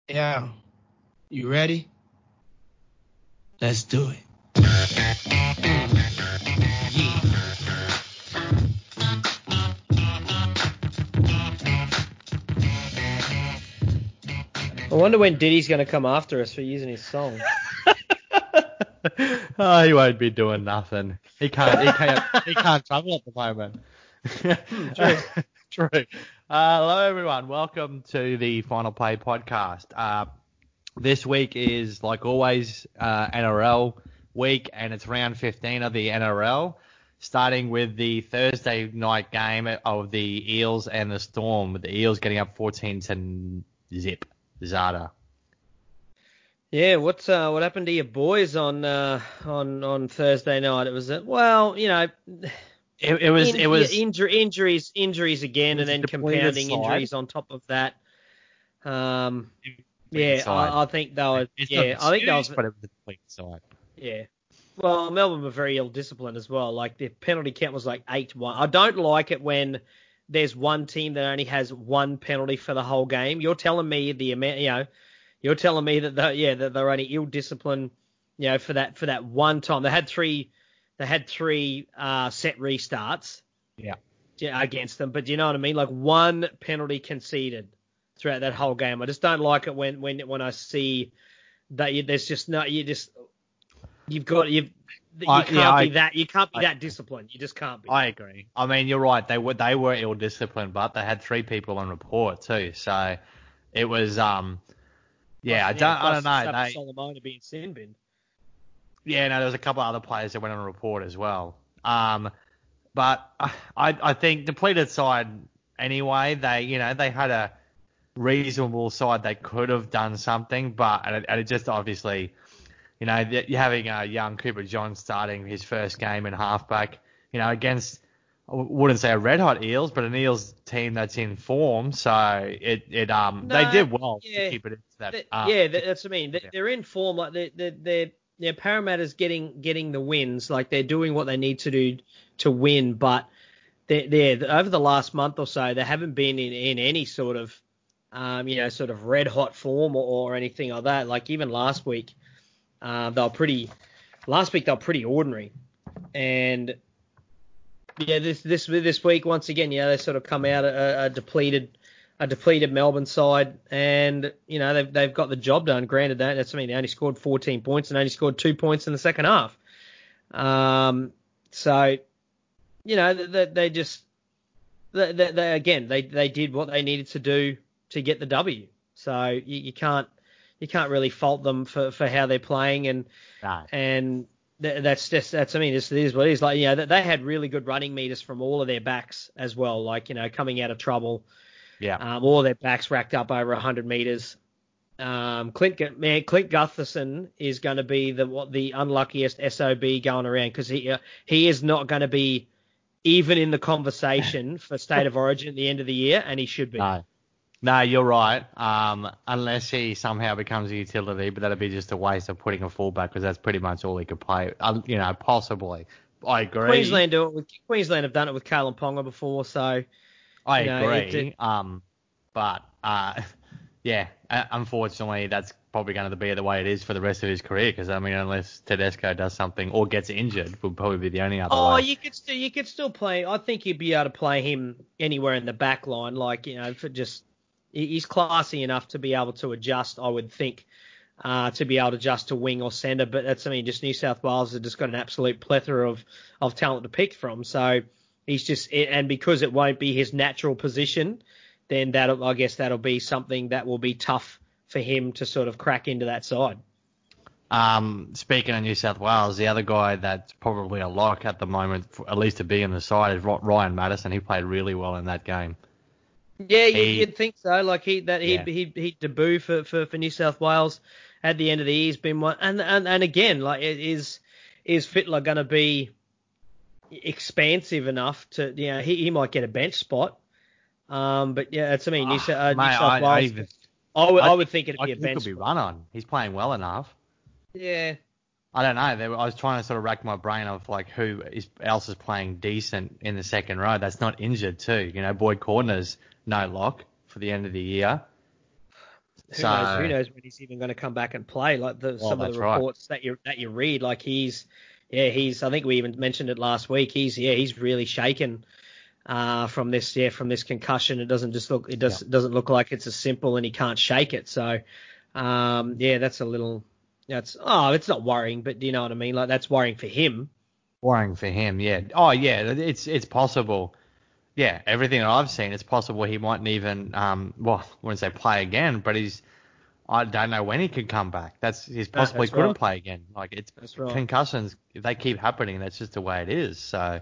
Yeah. You ready? Let's do it. Yeah. I wonder when Diddy's going to come after us for using his song. Oh, he won't be doing nothing. He can't travel at the moment. True. True. Hello, everyone. Welcome to the Final Play podcast. This week is, like always, NRL week, and it's round 15 of the NRL, starting with the Thursday night game of the Eels and the Storm, with the Eels getting up 14-0 Zada. Yeah, what happened to your boys on Thursday night? It was it was injuries again, and then compounding injuries on top of that. I think they were. Yeah, I think that was. But it was the complete side. Yeah. Well, Melbourne were very ill-disciplined as well. Like, their penalty count was like 8-1. I don't like it when there's one team that only has one penalty for the whole game. You're telling me you're telling me that that they're only ill-disciplined, for that one time. They had three set restarts. Yeah. Against them, but do you know what I mean? Like, one penalty conceded throughout that whole game. I just don't like it when I see that there's just no you can't be that disciplined. You just can't be. I agree. I mean, you're right. They were ill-disciplined, but they had 3 people on report too. So it was I don't know. Solomona being sin bin. Yeah, no, there was a couple of other players that went on report as well. But I think depleted side anyway. They had a reasonable side. They could have done something, but and it just obviously. You're having a young Cooper John starting his first game in halfback, against, I wouldn't say a red-hot Eels, but an Eels team that's in form. So they did well to keep it into that. That's what I mean. They're in form. Like they're Parramatta's getting the wins. Like, they're doing what they need to do to win. But they're over the last month or so, they haven't been in any sort of, sort of red-hot form or anything like that. Like, even last week. Last week they were pretty ordinary, and this week once again, they sort of come out a depleted Melbourne side, and they've got the job done. Granted, they only scored 14 points and only scored 2 points in the second half. So they did what they needed to do to get the W. So you can't really fault them for how they're playing, and this is what it is. Like, they had really good running meters from all of their backs as well. Like, coming out of trouble, all of their backs racked up over 100 meters. Clint Gutherson is going to be the unluckiest SOB going around, because he is not going to be even in the conversation for State of Origin at the end of the year, and he should be. No, you're right. Unless he somehow becomes a utility, but that'd be just a waste of putting a fullback, because that's pretty much all he could play. Possibly. I agree. Queensland have done it with Kalen Ponga before, so I agree. Unfortunately, that's probably going to be the way it is for the rest of his career. Because unless Tedesco does something or gets injured, would probably be the only other way. Oh, you could still play. I think you'd be able to play him anywhere in the back line, he's classy enough to be able to adjust, I would think, to be able to adjust to wing or centre. But just New South Wales have just got an absolute plethora of talent to pick from. So and because it won't be his natural position, then that'll be something that will be tough for him to sort of crack into that side. Speaking of New South Wales, the other guy that's probably a lock at the moment, at least to be in the side, is Ryan Madison. He played really well in that game. Yeah, you'd think so. Like he debut for New South Wales at the end of the year. He's been one, and again, like, is Fittler going to be expansive enough to he might get a bench spot. But yeah, New South Wales. I would think it'd be a bench. He could be run on. He's playing well enough. Yeah. I don't know. I was trying to sort of rack my brain of like who else is playing decent in the second row that's not injured too. Boyd Cordner's no lock for the end of the year. Who knows when he's even going to come back and play? Like some of the reports that you read, like he's. I think we even mentioned it last week. He's really shaken from this concussion. It doesn't look like it's as simple, and he can't shake it. So that's it's not worrying, but do you know what I mean? Like that's worrying for him. Worrying for him, yeah. Oh yeah, it's possible. Yeah, everything that I've seen, it's possible he mightn't even I wouldn't say play again, but I don't know when he could come back. He's possibly couldn't play again. Like it's right. Concussions, if they keep happening, that's just the way it is. So,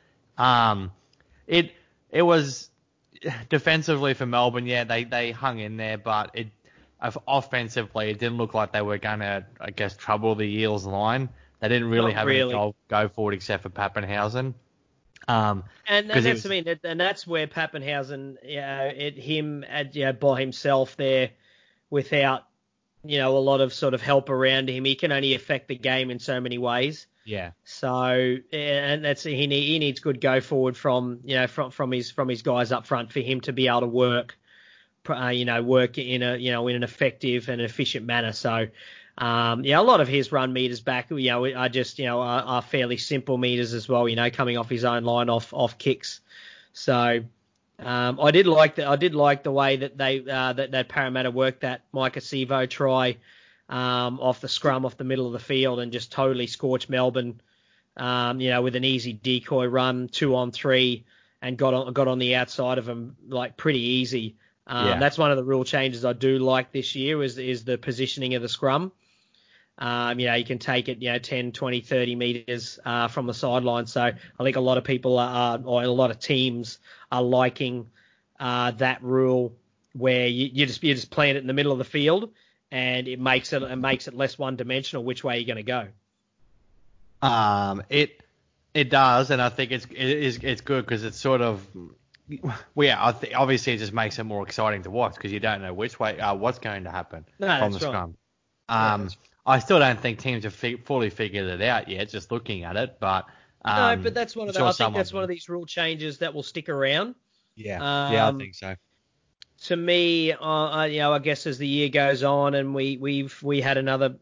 it was defensively for Melbourne. Yeah, they hung in there, but offensively, it didn't look like they were gonna, I guess, trouble the Eels line. They didn't really have any go forward except for Pappenhausen. And that's where Pappenhausen, by himself there, without a lot of sort of help around him, he can only affect the game in so many ways. Yeah. So and he needs good go forward from his guys up front for him to be able to work in an effective and efficient manner. So. A lot of his run meters back, are fairly simple meters as well, coming off his own line off kicks. So, I did like the way that that Parramatta worked that Micah Sivo try, off the scrum off the middle of the field and just totally scorched Melbourne, with an easy decoy run 2-on-3 and got on the outside of him like pretty easy. That's one of the rule changes I do like this year is the positioning of the scrum. You can take it, 10, 20, 30 meters from the sideline. So I think a lot of people or a lot of teams are liking that rule where you're just playing it in the middle of the field, and it makes it less one dimensional which way you're going to go. It does, and I think it's good because it's sort of. Obviously it just makes it more exciting to watch because you don't know which way what's going to happen from the scrum. I still don't think teams have fully figured it out yet, just looking at it. But no, but that's one of I think that's one of these rule changes that will stick around. Yeah, I think so. To me, I guess as the year goes on, and we had another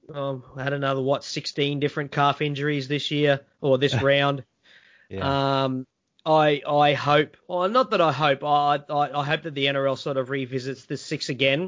16 different calf injuries this year or this round. Yeah. I hope, or not that I hope, I hope that the NRL sort of revisits the 6 again.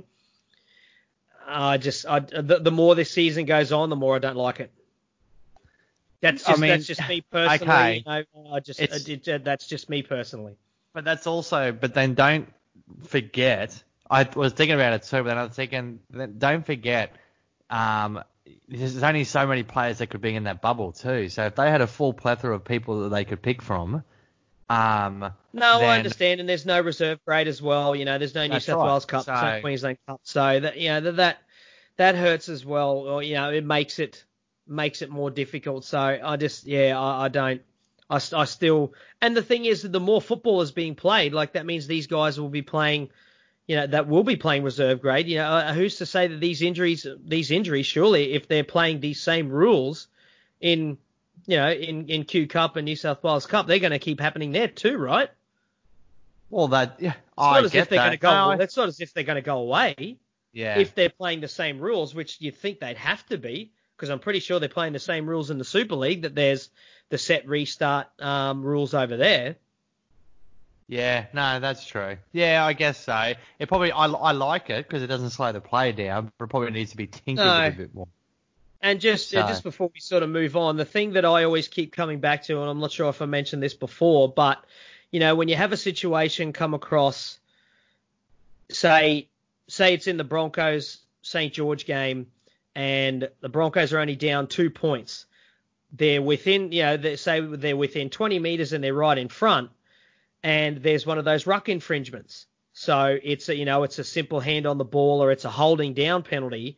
The more this season goes on, the more I don't like it. That's just me personally. Okay. That's just me personally. But then don't forget. I was thinking about it too, but then I was thinking, don't forget. There's only so many players that could be in that bubble too. So if they had a full plethora of people that they could pick from. I understand, and there's no reserve grade as well. There's no New South Wales Cup, no Queensland Cup, so that hurts as well. Or it makes it more difficult. So I still. And the thing is, that the more football is being played, like that means these guys will be playing. That will be playing reserve grade. Who's to say that these injuries, surely, if they're playing these same rules in Q Cup and New South Wales Cup, they're going to keep happening there too, right? Well, it's not as if they're going to go away. Yeah. If they're playing the same rules, which you think they'd have to be, because I'm pretty sure they're playing the same rules in the Super League, that there's the set restart rules over there. Yeah, no, that's true. Yeah, I guess so. It probably I like it because it doesn't slow the play down, but it probably needs to be tinkered a bit more. And just before we sort of move on, the thing that I always keep coming back to, and I'm not sure if I mentioned this before, but, when you have a situation come across, say it's in the Broncos St. George game, and the Broncos are only down 2 points. They're within, say they're within 20 meters and they're right in front, and there's one of those ruck infringements. So it's a simple hand on the ball or it's a holding down penalty.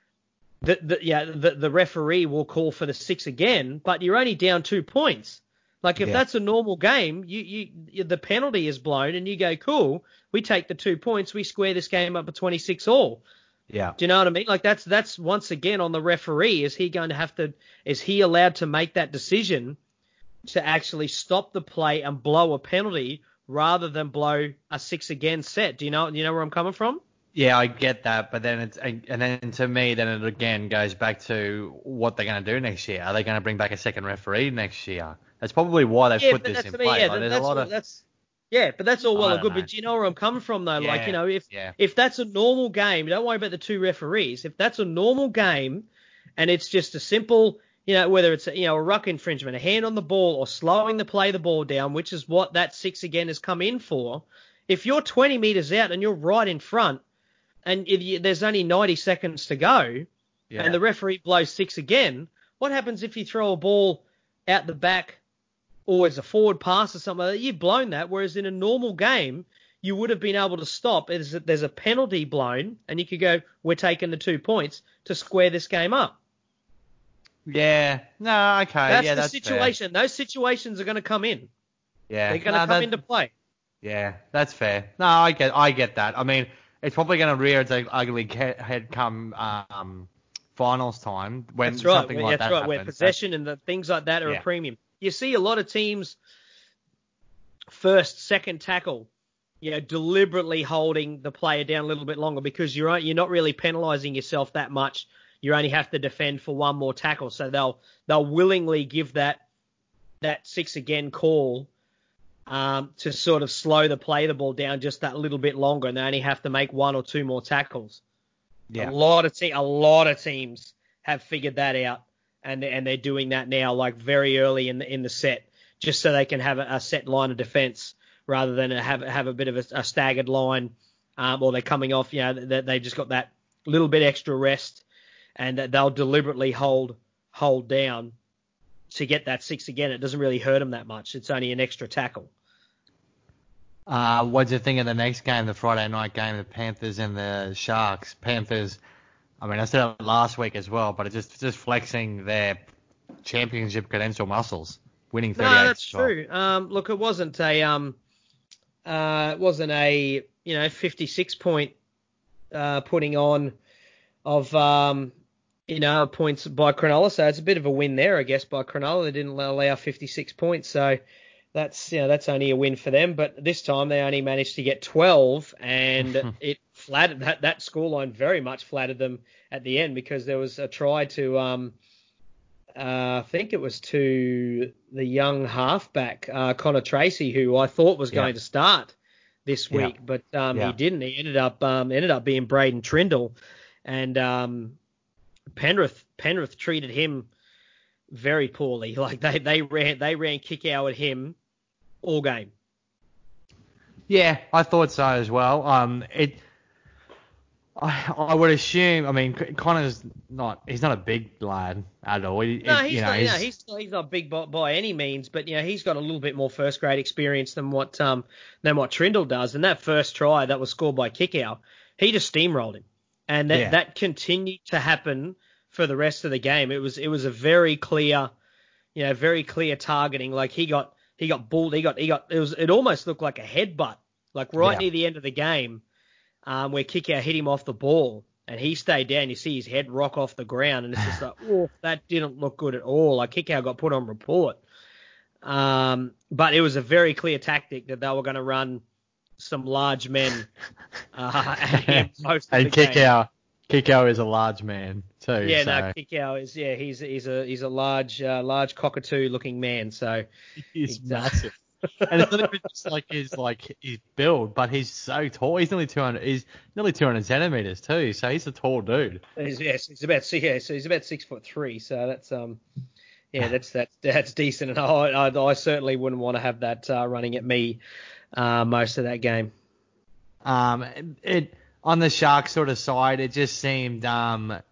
The referee will call for the 6 again, but you're only down 2 points. Like if that's a normal game, you the penalty is blown and you go, cool, we take the 2 points, we square this game up at 26 all. Yeah. Do you know what I mean? Like that's once again on the referee. Is he allowed to make that decision to actually stop the play and blow a penalty rather than blow a 6 again set? Do you know where I'm coming from? Yeah, I get that, but then and then to me, then it again goes back to what they're going to do next year. Are they going to bring back a second referee next year? That's probably why they Yeah, put but this that's in I mean, place. yeah, Like, there's a that's lot all. of That's yeah, but that's all well I and don't good. know. But do you know where I'm coming from though? Like, Yeah, if yeah, if that's a normal game, don't worry about the two referees. If that's a normal game, and it's just a simple, whether it's a ruck infringement, a hand on the ball, or slowing the ball down, which is what that 6 again has come in for. If you're 20 meters out and you're right in front, and there's only 90 seconds to go, yeah. and the referee blows 6 again, what happens if you throw a ball out the back, or it's a forward pass or something like that? You've blown that, whereas in a normal game, you would have been able to stop. There's a penalty blown, and you could go, we're taking the 2 points to square this game up. Yeah. No. Okay. That's yeah, the that's situation. fair. Those situations are going to come in. Yeah. They're going to come into play. Yeah, that's fair. No, I get that. I mean, it's probably going to rear its ugly head come finals time when That's right. something like That's that right. Where happens. possession and the things like that are a Yeah. premium. You see a lot of teams first, second tackle, deliberately holding the player down a little bit longer because you're not really penalising yourself that much. You only have to defend for one more tackle, so they'll willingly give that 6 again call to sort of slow the ball down just that little bit longer, and they only have to make 1 or 2 more tackles. Yeah. A lot of teams have figured that out, and they're doing that now, like very early in the set, just so they can have a set line of defense rather than have a bit of a staggered line, or they're coming off, they just got that little bit extra rest, and they'll deliberately hold down to get that 6 again. It doesn't really hurt them that much. It's only an extra tackle. What do you think of the next game, the Friday night game, the Panthers and the Sharks? Panthers, I mean, I said it last week as well, but it's just flexing their championship credential muscles, winning 38. No, that's true. Look, it wasn't a 56 point putting on of points by Cronulla, so it's a bit of a win there, I guess, by Cronulla. They didn't allow 56 points, so that's only a win for them. But this time they only managed to get 12, and it flattered that scoreline very much flattered them at the end because there was a try to I think it was to the young halfback Connor Tracy, who I thought was going to start this week, but he didn't. He ended up being Braden Trindle, and Penrith treated him very poorly. Like they ran kick out at him all game. Yeah, I thought so as well. I would assume. I mean, Connor's he's not a big lad at all. He's not big by any means, but he's got a little bit more first grade experience than what Trindle does. And that first try that was scored by Kickow, he just steamrolled him, and that continued to happen for the rest of the game. It was a very clear targeting. Like he got bulled. It almost looked like a headbutt, like right near the end of the game, where Kickow hit him off the ball and he stayed down. You see his head rock off the ground, and it's just like, oh, that didn't look good at all. Like Kickow got put on report. But it was a very clear tactic that they were going to run some large men at him most of the game. Kickow is a large man too. Yeah, so. no, Kickow is he's a large cockatoo looking man. So he's massive, and it's not even just like his build, but he's so tall. He's nearly 200. He's nearly 200 centimeters too. So he's a tall dude. He's about 6'3". So that's that's decent. And I certainly wouldn't want to have that running at me most of that game. On the Sharks sort of side, it just seemed they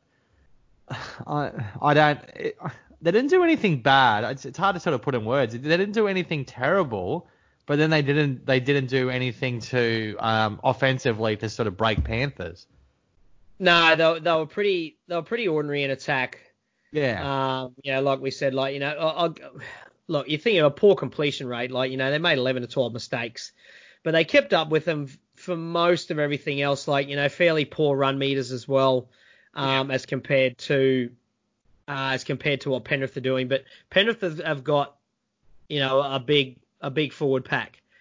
didn't do anything bad. It's hard to sort of put in words. They didn't do anything terrible, but then they didn't do anything to offensively to sort of break Panthers. No, they were pretty ordinary in attack. Yeah. Like we said, look, you think of a poor completion rate, they made 11 to 12 mistakes, but they kept up with them for most of everything else, fairly poor run meters as well, as compared to what Penrith are doing. But Penrith have got, a big forward pack.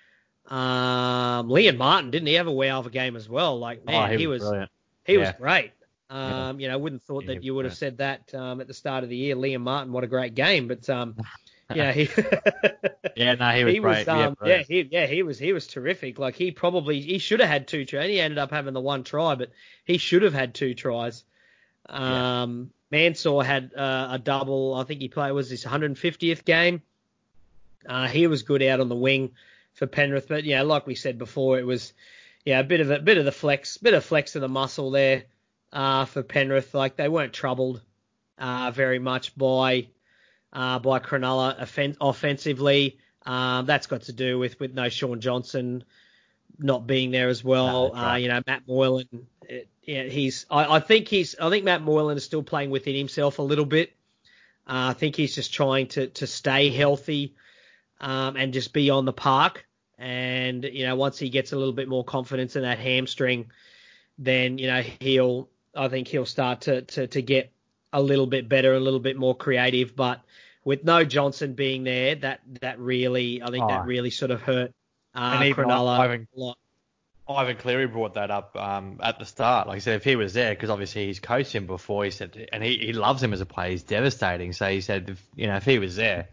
Liam Martin, didn't he have a wow of a game as well? Like, man, he was brilliant. He was great. Yeah. You know, wouldn't have thought that you would have brilliant. said that at the start of the year. Liam Martin, what a great game. But yeah, he he was great. He was terrific. Like he should have had 2 tries. He ended up having the 1 try, but he should have had 2 tries. Mansour had a double. I think he played was his 150th game. He was good out on the wing for Penrith, but yeah, like we said before, it was a bit of the flex of the muscle there for Penrith. Like they weren't troubled very much by Cronulla Offensively. offensively. That's got to do with no Sean Johnson not being there as well. Right. You know, Matt Moylan. I think Matt Moylan is still playing within himself a little bit. I think he's just trying to stay healthy and just be on the park. And you know, once he gets a little bit more confidence in that hamstring, then you know I think he'll start to get a little bit better, a little bit more creative. But with no Johnson being there, that really sort of hurt Cronulla a lot. Ivan Cleary brought that up at the start. Like I said, if he was there, because obviously he's coached him before, he said, and he loves him as a player. He's devastating. So he said, if he was there,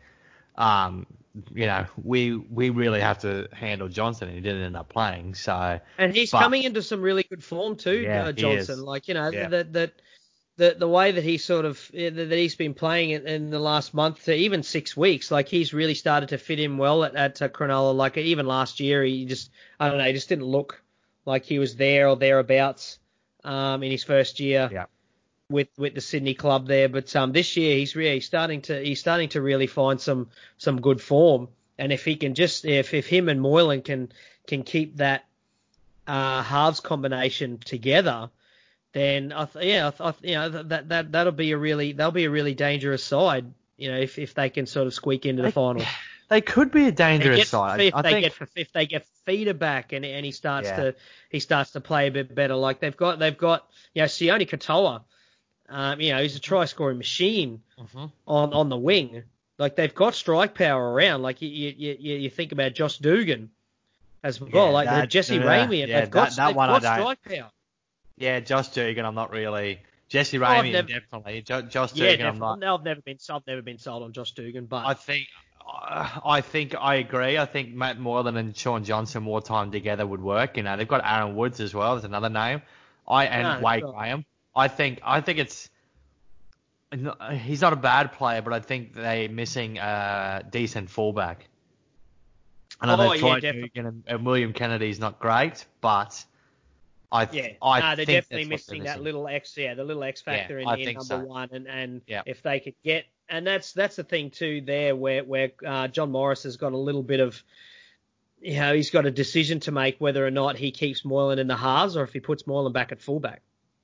we really have to handle Johnson, and he didn't end up playing. So and he's coming into some really good form too, Johnson. Like the way that he sort of that he's been playing in the last month to even 6 weeks, like he's really started to fit in well at Cronulla. Like even last year, he just didn't look like he was there or thereabouts in his first year with the Sydney club there. But this year he's starting to really find some good form. And if he can if him and Moylan can keep that halves combination together, then they'll be a really dangerous side. You know, if they can sort of squeak into the final. They could be a dangerous side. If they get Feeder back and he starts to play a bit better. Like they've got Sione Katoa. He's a try scoring machine on the wing. Like they've got strike power around. Like you think about Josh Dugan as well. Jesse Ramey. They've got strike power. Yeah, Josh Dugan, I'm not really. Jesse Ramey, definitely. Josh Dugan, I'm not. I've never been sold on Josh Dugan, but I think I agree. I think Matt Moylan and Sean Johnson more time together would work. You know, they've got Aaron Woods as well. There's another name. Wade Graham. I think it's. He's not a bad player, but I think they're missing a decent fullback. I know Dugan and William Kennedy's not great, but. They're definitely missing that little X, the little X factor in number one, and if they could get, and that's the thing too there where John Morris has got a little bit of, he's got a decision to make whether or not he keeps Moylan in the halves or if he puts Moylan back at fullback.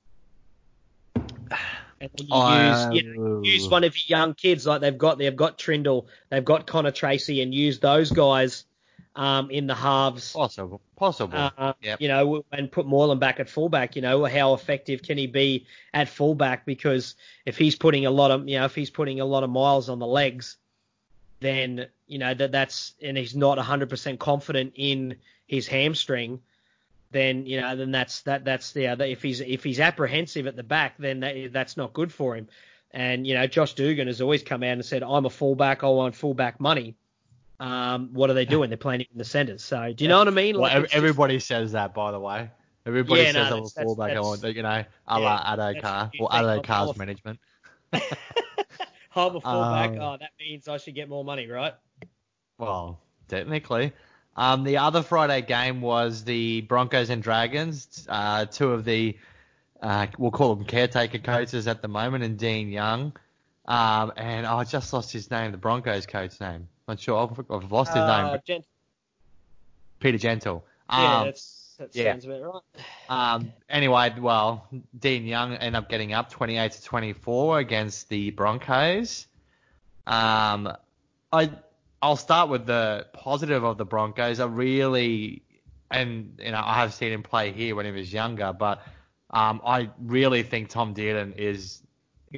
And you use one of your young kids like they've got Trindle, they've got Connor Tracy, and use those guys. In the halves. Possible. And put Moylan back at fullback, how effective can he be at fullback? Because if he's putting a lot of miles on the legs, then, that's, and he's not 100% confident in his hamstring, then, if he's apprehensive at the back, then that's not good for him. And, Josh Dugan has always come out and said, I'm a fullback. I want fullback money. What are they doing? They're playing in the centres. So do you know what I mean? Everybody says that, by the way. Everybody says I'm a fullback. I want, a la Addo Carr or Addo Carr's management. I'm a fullback. That means I should get more money, right? Well, technically. The other Friday game was the Broncos and Dragons. Two of the, we'll call them caretaker coaches at the moment, and Dean Young. And I just lost his name, the Broncos coach name. Not sure. I've lost his name. Peter Gentle. That sounds about right. Anyway, well, Dean Young ended up getting up 28-24 against the Broncos. I'll start with the positive of the Broncos. I have seen him play here when he was younger, but I really think Tom Dearden is,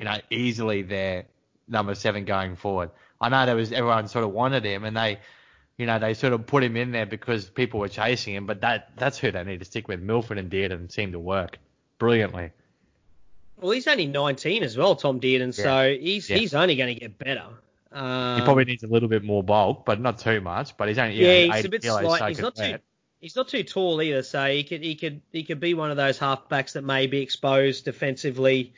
easily their number 7 going forward. I know everyone sort of wanted him, and they they sort of put him in there because people were chasing him, but that's who they need to stick with. Milford and Dearden seem to work brilliantly. Well, he's only 19 as well, Tom Dearden, so he's only going to get better. He probably needs a little bit more bulk, but not too much. But he's only he's a bit slight. He's not too tall either, so he could be one of those halfbacks that may be exposed defensively.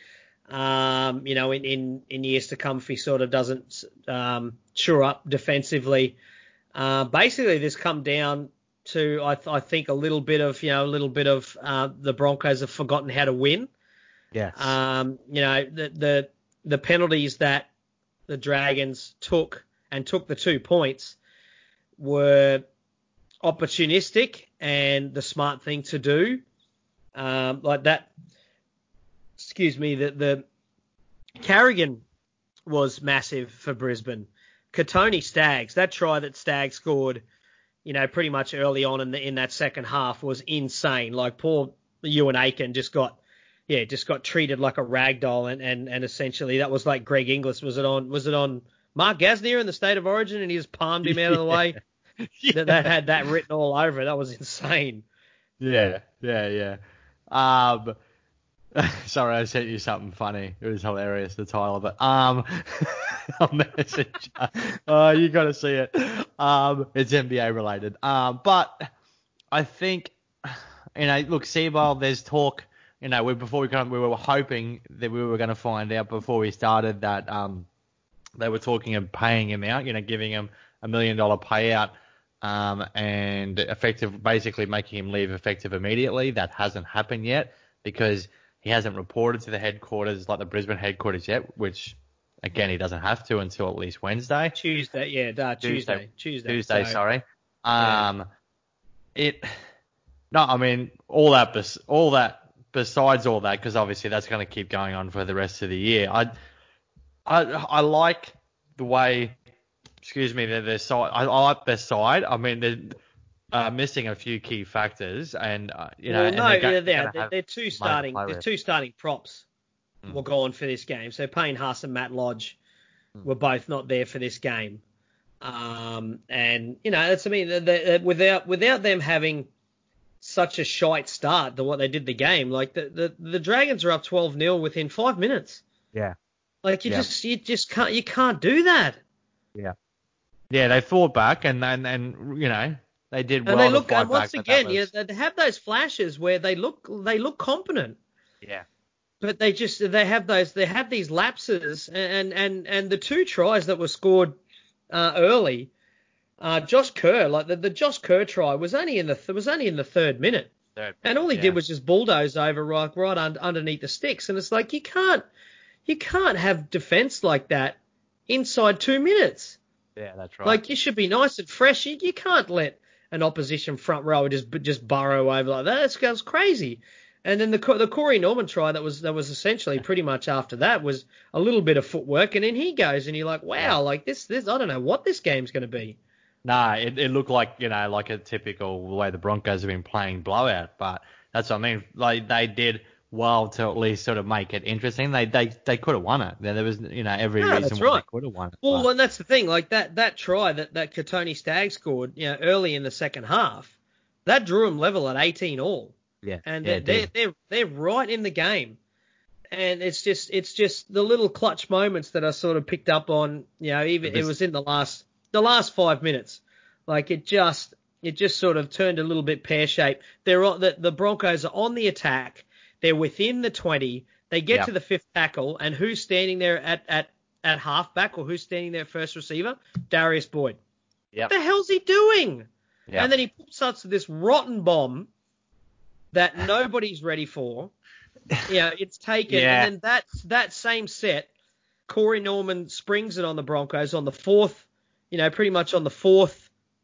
In years to come if he sort of doesn't shore up defensively. Basically, this come down to I think a little bit of the Broncos have forgotten how to win. Yes. The penalties that the Dragons took the 2 points were opportunistic and the smart thing to do. Like that. Excuse me. The Carrigan was massive for Brisbane. Katoni Staggs, that try that Staggs scored, pretty much early on in that second half was insane. Like poor Ewan Aiken just got treated like a rag doll and essentially that was like Greg Inglis. Was it on Mark Gasnier in the State of Origin and he just palmed him out of the way? Yeah. That had that written all over it. That was insane. Yeah. Sorry, I sent you something funny. It was hilarious, the title of it. I'll message. You got to see it. It's NBA related. But I think, look, Seabold, there's talk, we were hoping that we were going to find out before we started that they were talking of paying him out, giving him $1 million payout and basically making him leave effective immediately. That hasn't happened yet because he hasn't reported to the headquarters, like the Brisbane headquarters yet, which, again, he doesn't have to until at least Wednesday. Tuesday. Tuesday, sorry. All that besides all that, because obviously that's going to keep going on for the rest of the year. I like the way, their side. I like their side. I mean, they're missing a few key factors, and they're two starting props were gone for this game. So Payne Haas and Matt Lodge were both not there for this game, without them having such a shite start to what they did the game, like the Dragons are up 12-0 within 5 minutes. Yeah. Like you just can't do that. Yeah. Yeah, they fought back and they did well. And they look, and once again, they have those flashes where they look competent. Yeah. But they have these lapses, and the 2 tries that were scored early, Josh Kerr, like the Josh Kerr try was only in the 3rd minute, and all he did was just bulldoze over right underneath the sticks, and it's like you can't have defense like that inside 2 minutes. Yeah, that's right. Like you should be nice and fresh. You can't let an opposition front row just burrow over like that. That's crazy. And then the Corey Norman try that was essentially pretty much after that was a little bit of footwork, and then he goes, and you're like, wow, like this I don't know what this game's going to be. Nah, it looked like like a typical way the Broncos have been playing blowout, but that's what I mean. Like they did well to at least sort of make it interesting. They could have won it. There was every reason why they could have won it. Well, and that's the thing. Like that try that Katoni Staggs scored, early in the second half, that drew them level at 18 all. Yeah, and they're right in the game, and it's just the little clutch moments that I sort of picked up on. It was in the last 5 minutes, like it just sort of turned a little bit pear shaped. The Broncos are on the attack. They're within the 20. They get to the 5th tackle, and who's standing there at halfback, or who's standing there at first receiver? Darius Boyd. Yep. What the hell's he doing? Yep. And then he puts up this rotten bomb that nobody's ready for. It's taken, and then that same set, Corey Norman springs it on the Broncos on the 4th, pretty much on the 4th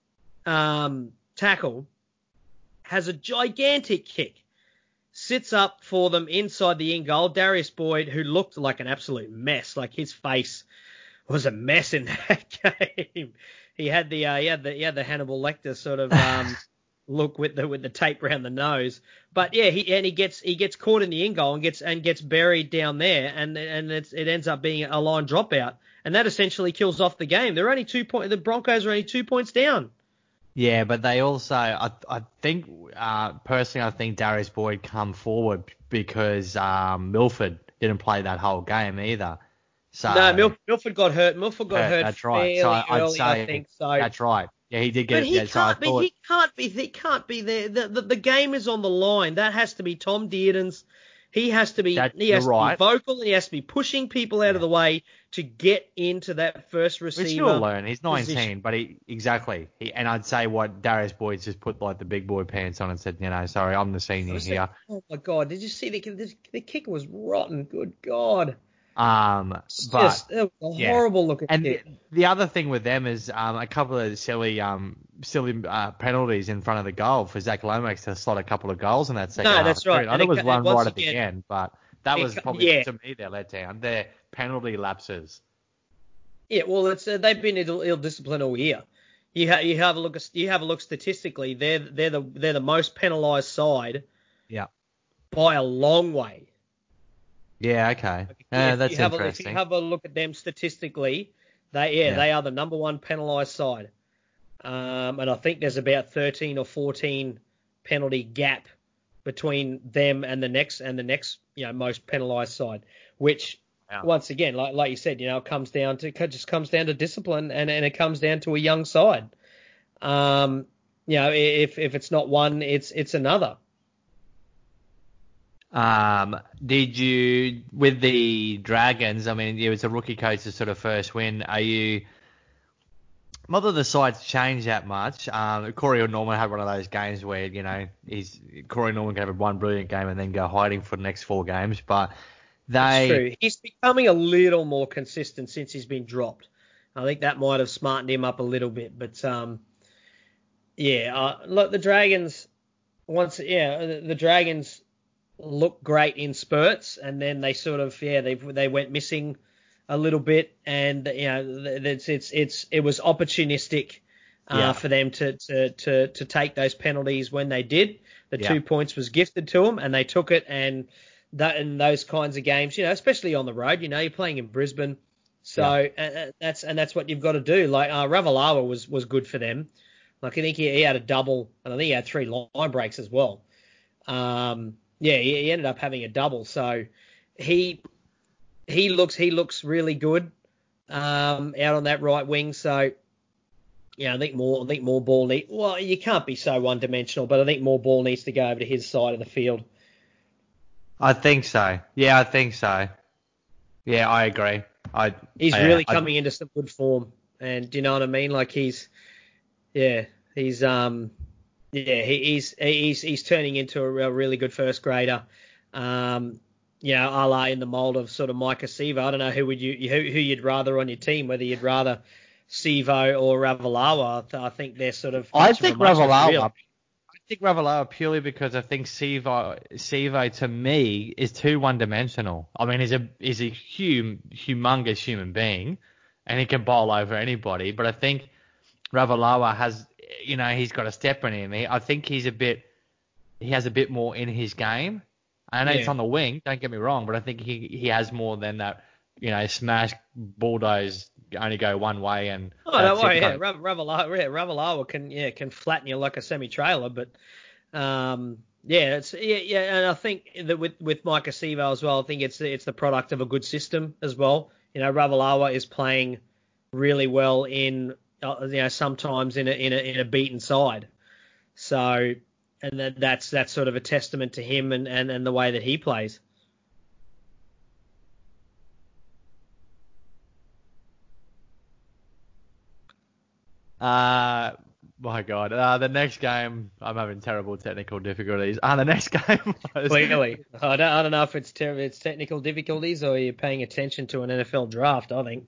tackle, has a gigantic kick. Sits up for them inside the in goal. Darius Boyd, who looked like an absolute mess, like his face was a mess in that game. He had the Hannibal Lecter sort of look with the tape around the nose. But yeah, he gets caught in the in goal and gets buried down there, and it ends up being a line dropout, and that essentially kills off the game. They're only 2 points. The Broncos are only 2 points down. Yeah, but they also, I think, personally, I think Darius Boyd come forward because Milford didn't play that whole game either. So No, Milford got hurt. Milford got hurt that's right. So fairly I'd early, I say think. So, that's right. Yeah, he did but get. Yeah, so I thought. he can't be there. The game is on the line. That has to be Tom Dearden's. He has to be You're right. vocal, and he has to be pushing people out of the way to get into that first receiver. Which he'll learn. He's 19, position. but and I'd say what Darius Boyd just put like the big boy pants on and said, sorry, I'm the senior here. Oh my God! Did you see the kick was rotten? Good God! But It was a horrible looking and kick. the other thing with them is a couple of silly penalties in front of the goal for Zach Lomax to slot a couple of goals in that second half. That's right. I know it was one once right at the end, but that was probably to me their letdown. Their penalty lapses. Yeah, well, it's they've been ill disciplined all year. You have a look statistically. They're the most penalised side. Yeah. By a long way. Yeah. Okay. That's interesting. If you have a look at them statistically, they are the number one penalised side. And I think there's about 13 or 14 penalty gap between them and the next most penalised side, which once again, like you said, it comes down to discipline and it comes down to a young side. If it's not one, it's another. Did you, with the Dragons, I mean, it was a rookie coach's sort of first win. Not that the side's changed that much. Corey Norman had one of those games where, Corey Norman can have one brilliant game and then go hiding for the next 4 games, but That's true. He's becoming a little more consistent since he's been dropped. I think that might have smartened him up a little bit. But, look, the Dragons, the Dragons look great in spurts, and then they sort of, they went missing a little bit, and, it was opportunistic for them to take those penalties when they did. The 2 points was gifted to them, and they took it, and that in those kinds of games, especially on the road, you're playing in Brisbane, so that's what you've got to do. Like Ravalawa was good for them. Like I think he had a double, and I think he had 3 line breaks as well. He ended up having a double, so he looks really good out on that right wing. So I think more ball need. Well, you can't be so one dimensional, but I think more ball needs to go over to his side of the field. I think so. Yeah, I think so. Yeah, I agree. He's really coming into some good form, and do you know what I mean? Like he's turning into a really good first grader. A la in the mold of sort of Micah Sivo. I don't know who you'd rather on your team, whether you'd rather Sivo or Ravalawa. I think they're sort of. I think Ravalawa purely because I think Sivo to me is too one-dimensional. I mean, he's a humongous human being, and he can bowl over anybody. But I think Ravalawa has, he's got a step in him. I think he has a bit more in his game. I know it's on the wing, don't get me wrong, but I think he has more than that, smash, bulldoze, only go one way and. Oh, don't worry, Ravalawa can flatten you like a semi-trailer, but and I think that with Micah Sivo as well, I think it's the product of a good system as well. Ravalawa is playing really well in sometimes in a beaten side, so. And that's sort of a testament to him and the way that he plays. My God. The next game, I'm having terrible technical difficulties. The next game was... Clearly. I don't know if it's technical difficulties or you're paying attention to an NFL draft, I think.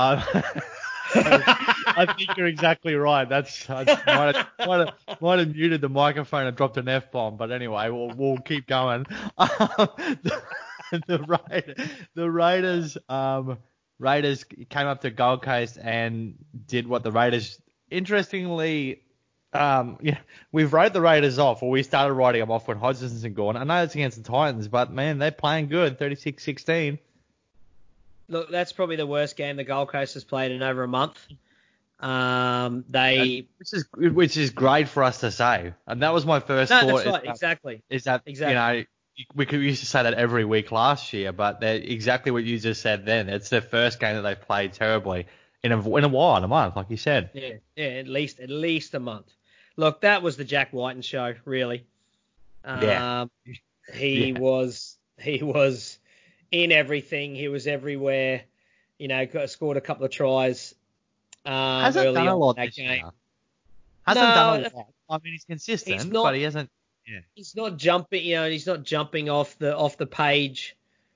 I think you're exactly right. I might have muted the microphone and dropped an F-bomb, but anyway, we'll keep going. The Raiders came up to Gold Coast and did what the Raiders, interestingly, we've wrote the Raiders off, or we started writing them off when Hodgson's gone. I know it's against the Titans, but man, they're playing good, 36-16. Look, that's probably the worst game the Gold Coast has played in over a month. Which is great for us to say, and that was my first thought. That's right. Exactly. Is that we used to say that every week last year, but exactly what you just said then. It's the first game that they've played terribly in a month, like you said. Yeah, at least a month. Look, that was the Jack Whiten show, really. He was in everything. He was everywhere. Scored a couple of tries. Hasn't done a lot this year. Hasn't done a lot. I mean, he's consistent, but he hasn't. Yeah. He's not jumping. He's not jumping off the page.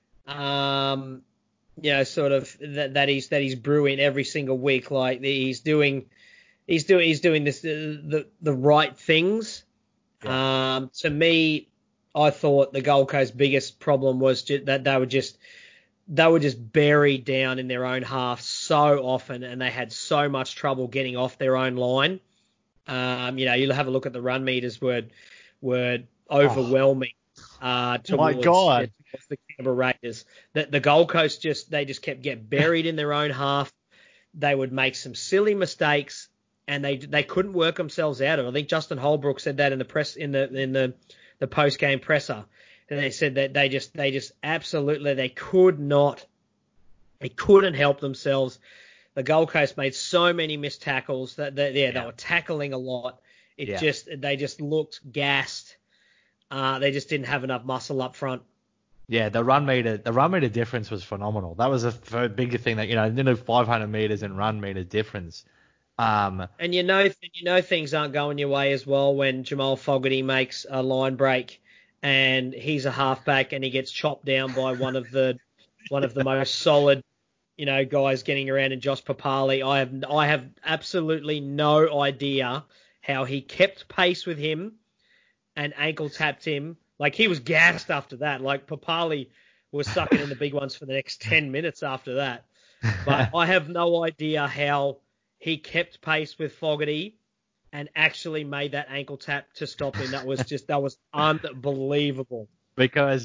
Sort of that he's brewing every single week. Like he's doing this the right things. Yeah. To me, I thought the Gold Coast biggest problem was that they were just buried down in their own half so often, and they had so much trouble getting off their own line. You'll have a look at the run meters were overwhelming. Towards the Canberra Raiders. The Gold Coast just kept getting buried in their own half. They would make some silly mistakes, and they couldn't work themselves out of it. I think Justin Holbrook said that in the press in the post game presser. And they said that they just absolutely they couldn't help themselves. The Gold Coast made so many missed tackles that they were tackling a lot. They just looked gassed. They just didn't have enough muscle up front. Yeah, the run meter difference was phenomenal. That was a big thing that 500 meters and run meter difference. And things aren't going your way as well when Jamal Fogarty makes a line break and he's a halfback and he gets chopped down by one of the most solid, guys getting around in Josh Papali. I have absolutely no idea how he kept pace with him and ankle tapped him. Like he was gassed after that. Like Papali was sucking in the big ones for the next 10 minutes after that. But I have no idea how he kept pace with Fogarty and actually made that ankle tap to stop him. That was unbelievable. Because,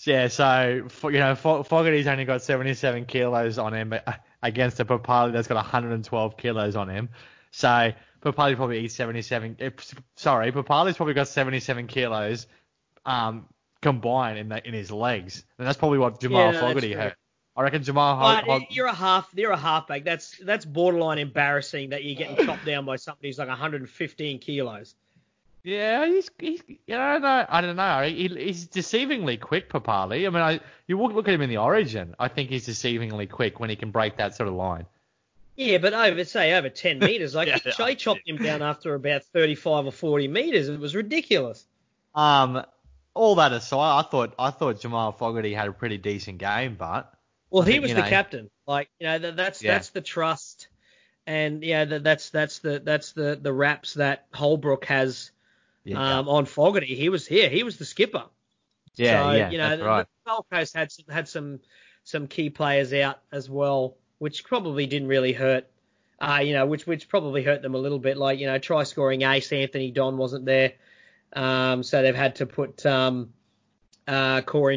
Fogarty's only got 77 kilos on him against a Papali that's got 112 kilos on him. So Papali's probably eats 77. Papali's probably got 77 kilos combined in his legs, and that's probably what Jamal Fogarty had. I reckon Jamal. You're a halfback. That's borderline embarrassing that you're getting chopped down by somebody who's like 115 kilos. Yeah, he's I don't know. He's deceivingly quick, Papali. I mean, you look at him in the Origin. I think he's deceivingly quick when he can break that sort of line. Yeah, but over 10 meters, like he chopped him down after about 35 or 40 meters. It was ridiculous. All that aside, I thought Jamal Fogarty had a pretty decent game, but he was the captain. Like that's the trust, and that's the raps that Holbrook has on Fogarty. He was the skipper. That's right. The Gold Coast had some key players out as well, which probably didn't really hurt. Which probably hurt them a little bit. Like try scoring ace Anthony Don wasn't there. So they've had to put Corey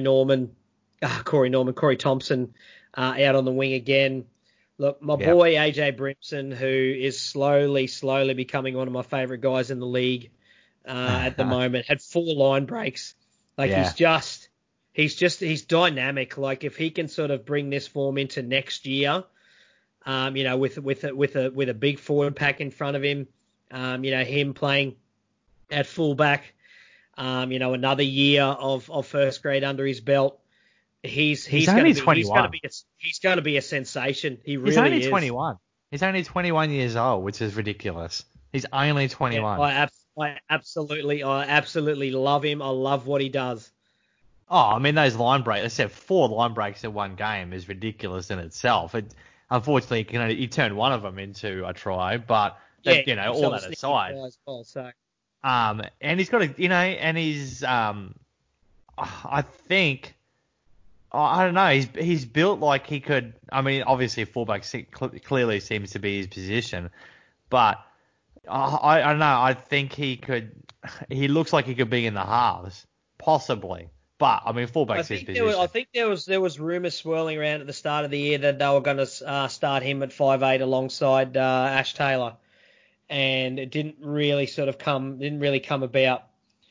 Thompson out on the wing again. Look, my boy AJ Brimson, who is slowly becoming one of my favourite guys in the league at the moment, had 4 line breaks. Like he's dynamic. Like if he can sort of bring this form into next year, with a big forward pack in front of him, him playing at fullback, another year of first grade under his belt. He's only 21. He's going to be a sensation. He's only is. 21. He's only 21 years old, which is ridiculous. He's only 21. Yeah, I absolutely love him. I love what he does. Oh, I mean, those line breaks. I said 4 line breaks in one game is ridiculous in itself. Unfortunately, he turned one of them into a try, but all that aside. And he's got I think, I don't know, he's built like he could. I mean, obviously, fullback clearly seems to be his position, but I don't know. I think he could. He looks like he could be in the halves, possibly. But I mean, fullback's his position. I think there was rumours swirling around at the start of the year that they were going to start him at 5'8" alongside Ash Taylor, and it didn't really come about.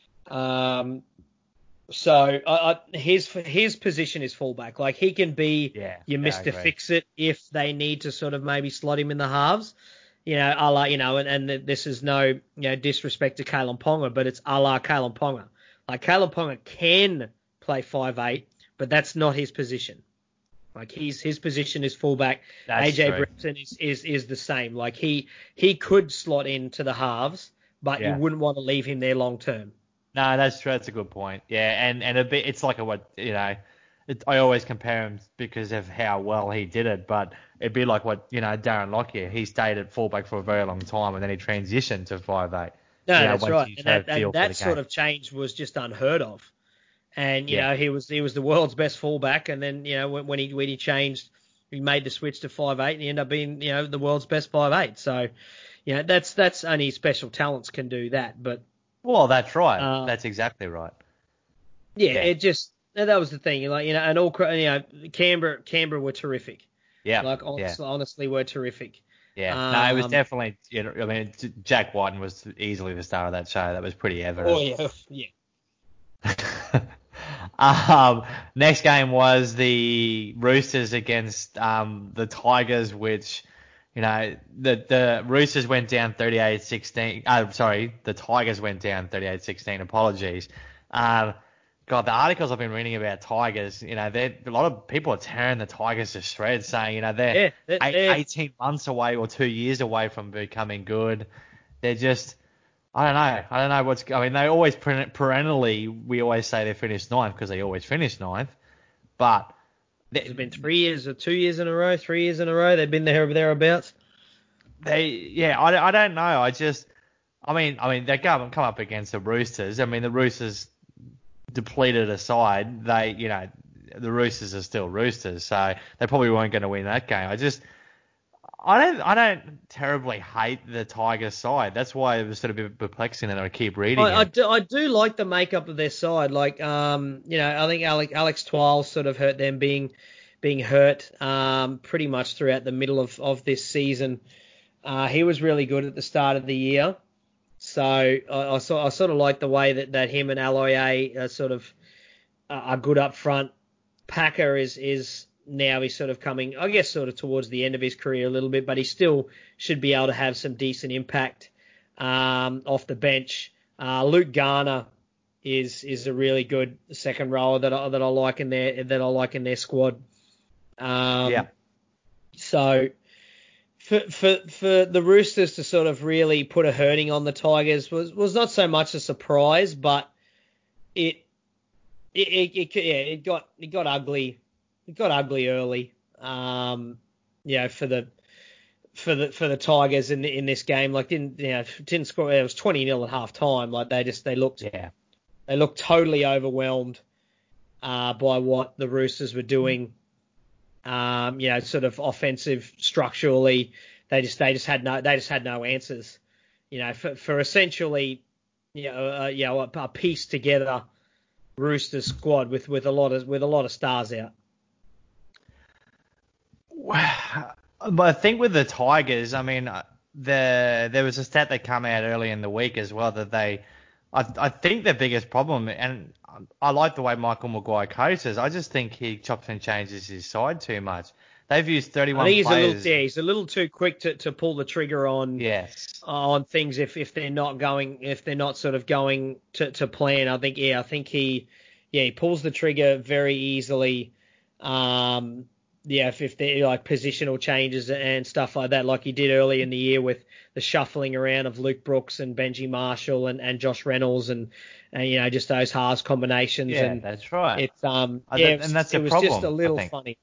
So his position is fullback. Like, he can be your Mr. Fix-It if they need to sort of maybe slot him in the halves. You know, a la, you know, and this is no, disrespect to Kalen Ponga, but it's a la Kalen Ponga. Like, Kalen Ponga can play 5'8", but that's not his position. Like, his position is fullback. That's AJ true. Brimson is the same. Like, he could slot into the halves, but you wouldn't want to leave him there long term. No, that's true. That's a good point. Yeah, and a bit, it's like I always compare him because of how well he did it, but it'd be like what, Darren Lockyer. He stayed at fullback for a very long time, and then he transitioned to 5'8". No, that's right. And that sort of change was just unheard of. And, he was the world's best fullback, and then, when he changed, he made the switch to 5'8", and he ended up being, the world's best 5'8". So, that's only special talents can do that, but... Well, that's right. That's exactly right. Yeah, it just... That was the thing, and all, Canberra were terrific. Yeah. Like, honestly, were terrific. Yeah. No, it was definitely, Jack Whiten was easily the star of that show. That was pretty evident. Oh, yeah. Next game was the Roosters against the Tigers, which, the Roosters went down 38-16. The Tigers went down 38-16. Apologies. God, the articles I've been reading about Tigers, a lot of people are tearing the Tigers to shreds, saying, they're 18 months away or 2 years away from becoming good. They're just, I don't know they always perennially, we always say they finished ninth because they always finish ninth, but it's been 3 years or 2 years in a row, 3 years in a row. They've been there or thereabouts. I don't know. They come up against the Roosters. I mean, the Roosters, depleted aside, the Roosters are still Roosters, so they probably weren't going to win that game. I don't terribly hate the Tigers side. That's why it was sort of a bit perplexing, and I keep reading it. I do like the makeup of their side. Like, I think Alex Twal sort of hurt them being hurt pretty much throughout the middle of this season. He was really good at the start of the year. So I sort of like the way that him and Aloiai are good up front. Packer is now he's sort of coming, I guess, sort of towards the end of his career a little bit, but he still should be able to have some decent impact off the bench. Luke Garner is a really good second rower that I like in their squad. So for the Roosters to sort of really put a hurting on the Tigers was not so much a surprise, but it got ugly. It got ugly early. For the Tigers in this game, like didn't score. It was 20-0 at half time. Like they looked totally overwhelmed by what the Roosters were doing. Sort of offensive structurally, they just had no answers. For essentially, a piece together Roosters squad with a lot of stars out. But I think with the Tigers, I mean, there was a stat that came out early in the week as well that I think their biggest problem, and I like the way Michael Maguire coaches, I just think he chops and changes his side too much. They've used 31 players. He's a little too quick to pull the trigger on things if they're not sort of going to plan. I think he pulls the trigger very easily. If they're like positional changes and stuff like that, like he did early in the year with the shuffling around of Luke Brooks and Benji Marshall and Josh Reynolds and just those halves combinations. Yeah, and that's right. It's and that's it was problem, just a little funny.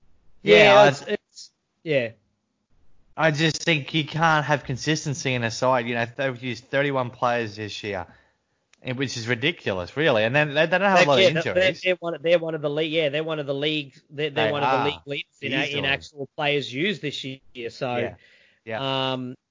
I just think you can't have consistency in a side. They've used 31 players this year, which is ridiculous, really. And then they don't have a lot of injuries. They're one of the league. Yeah, they're one of the league. They're one of the league leaders in actual players used this year. So,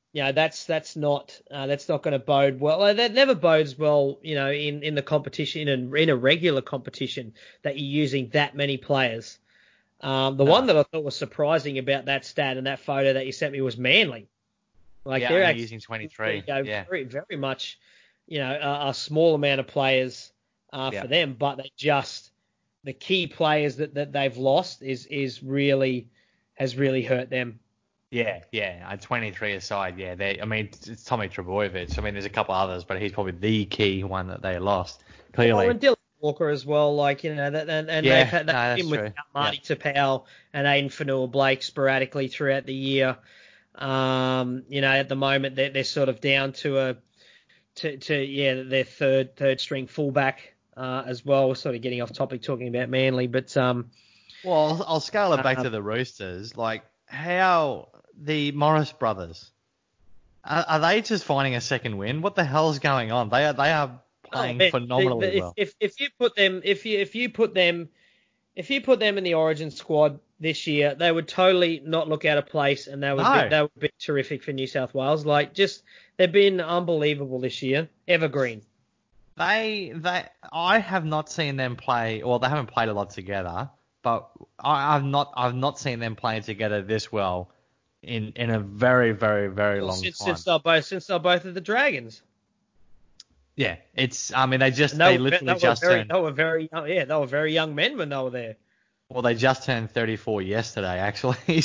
that's not going to bode well. That never bodes well, in the competition and in a regular competition that you're using that many players. One that I thought was surprising about that stat and that photo that you sent me was Manly. Like they're actually using 23. Very, very much, a small amount of players for them, but the key players that they've lost has really hurt them. Yeah. 23 aside, it's Tommy Trbojevic. I mean, there's a couple others, but he's probably the key one that they lost. Clearly. And Dylan Walker as well, they've had that him with Marty Tapau and Aiden Fanua-Blake sporadically throughout the year. At the moment they're sort of down to their third string fullback as well. We're sort of getting off topic talking about Manly, but well, I'll scale it back to the Roosters. Like how the Morris brothers are they just finding a second win? What the hell is going on? They are playing phenomenally well. If you put them in the Origin squad this year, they would totally not look out of place, and they would be terrific for New South Wales. They've been unbelievable this year, evergreen. I have not seen them play. Well, they haven't played a lot together, but I've not seen them playing together this well in a very, very, very long time. Since they're both at the Dragons. Yeah, they were very young men when they were there. Well, they just turned 34 yesterday, actually.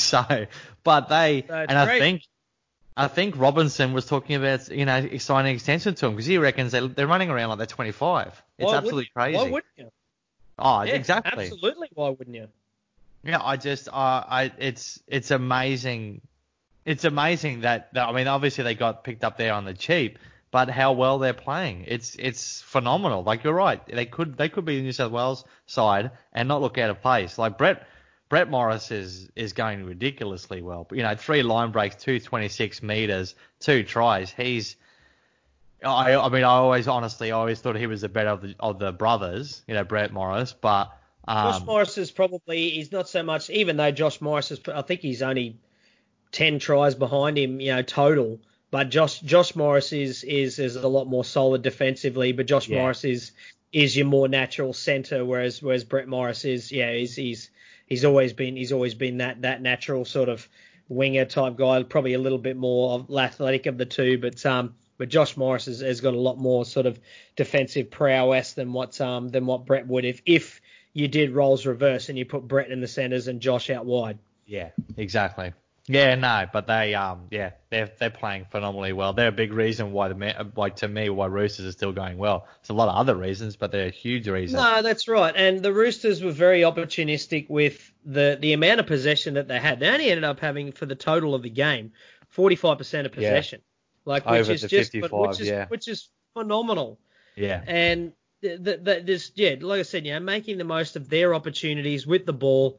I think Robinson was talking about, signing an extension to him because he reckons they're running around like they're 25. It's absolutely crazy. Why wouldn't you? Oh, yeah, exactly. Absolutely. Why wouldn't you? Yeah, it's amazing. It's amazing that obviously they got picked up there on the cheap, but how well they're playing. It's phenomenal. Like, you're right. They could be the New South Wales side and not look out of place. Like Brett Morris is going ridiculously well. 3 line breaks, 226 meters, 2 tries. I always thought he was the better of the brothers, Brett Morris, but Josh Morris he's not so much, even though Josh Morris I think he's only 10 tries behind him, total. But Josh Morris is a lot more solid defensively, but Josh Morris is your more natural centre, whereas Brett Morris is he's always been that natural sort of winger type guy, probably a little bit more athletic of the two, but Josh Morris has got a lot more sort of defensive prowess than what Brett would if you did roles reverse and you put Brett in the centres and Josh out wide. Yeah, exactly. Yeah, no, but they're playing phenomenally well. They're a big reason why why Roosters are still going well. There's a lot of other reasons, but they're a huge reason. No, that's right. And the Roosters were very opportunistic with the amount of possession that they had. They only ended up having, for the total of the game, 45% of possession. Which is phenomenal. Yeah. And like I said, making the most of their opportunities with the ball.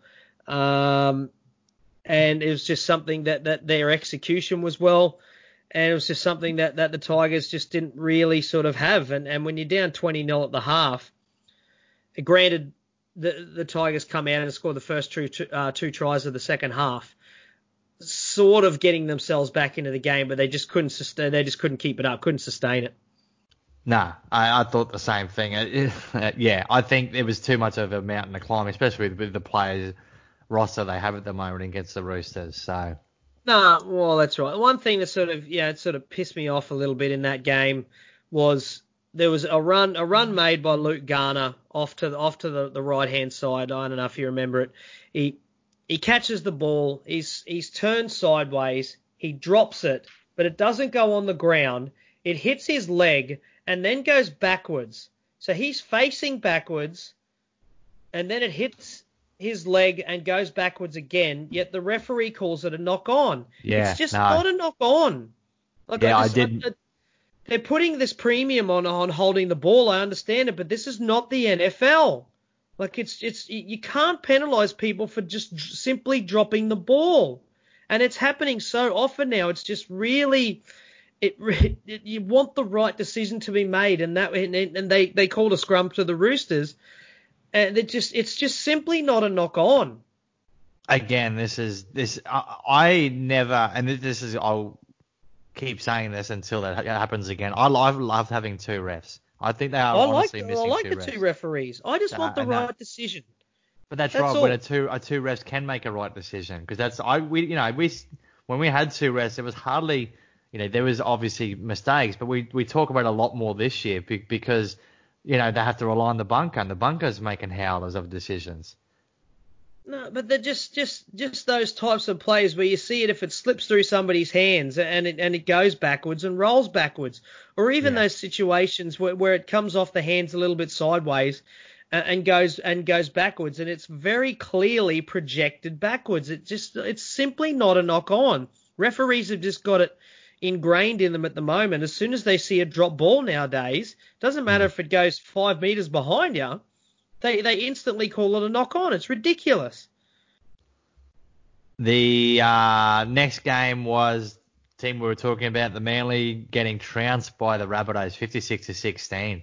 And it was just something that their execution was well, and it was just something that the Tigers just didn't really sort of have. And when you're down 20-0 at the half, granted, the Tigers come out and score the first two tries of the second half, sort of getting themselves back into the game, but they just couldn't sustain. They just couldn't keep it up, couldn't sustain it. Nah, I thought the same thing. I think it was too much of a mountain to climb, especially with the players roster they have at the moment against the Roosters. So. No, well, that's right. One thing that sort of pissed me off a little bit in that game was there was a run made by Luke Garner off to the right hand side. I don't know if you remember it. He catches the ball. He's turned sideways. He drops it, but it doesn't go on the ground. It hits his leg and then goes backwards. So he's facing backwards, and then it hits his leg and goes backwards again, yet the referee calls it a knock on. Yeah, it's just not a knock on. I didn't. They're putting this premium on holding the ball. I understand it, but this is not the NFL. You can't penalize people for just simply dropping the ball, and it's happening so often now. It's just really, you want the right decision to be made, and they called a scrum to the Roosters. And it's just simply not a knock on. Again, I never, and this is, I'll keep saying this until that happens again. I love having 2 refs. I think they are honestly missing 2 refs. I like the 2 referees. I just want the right decision. But that's right. All. When a two refs can make a right decision, because when we had 2 refs, it was hardly, there was obviously mistakes, but we talk about a lot more this year because they have to rely on the bunker, and the bunker's making howlers of decisions. No, but they're just those types of plays where you see it if it slips through somebody's hands and it goes backwards and rolls backwards, or even those situations where it comes off the hands a little bit sideways and goes backwards, and it's very clearly projected backwards. It's simply not a knock on. Referees have just got it ingrained in them at the moment. As soon as they see a drop ball nowadays, doesn't matter if it goes 5 meters behind you. They instantly call it a knock-on. It's ridiculous. The next game was the team we were talking about, the Manly, getting trounced by the Rabbitohs, 56-16.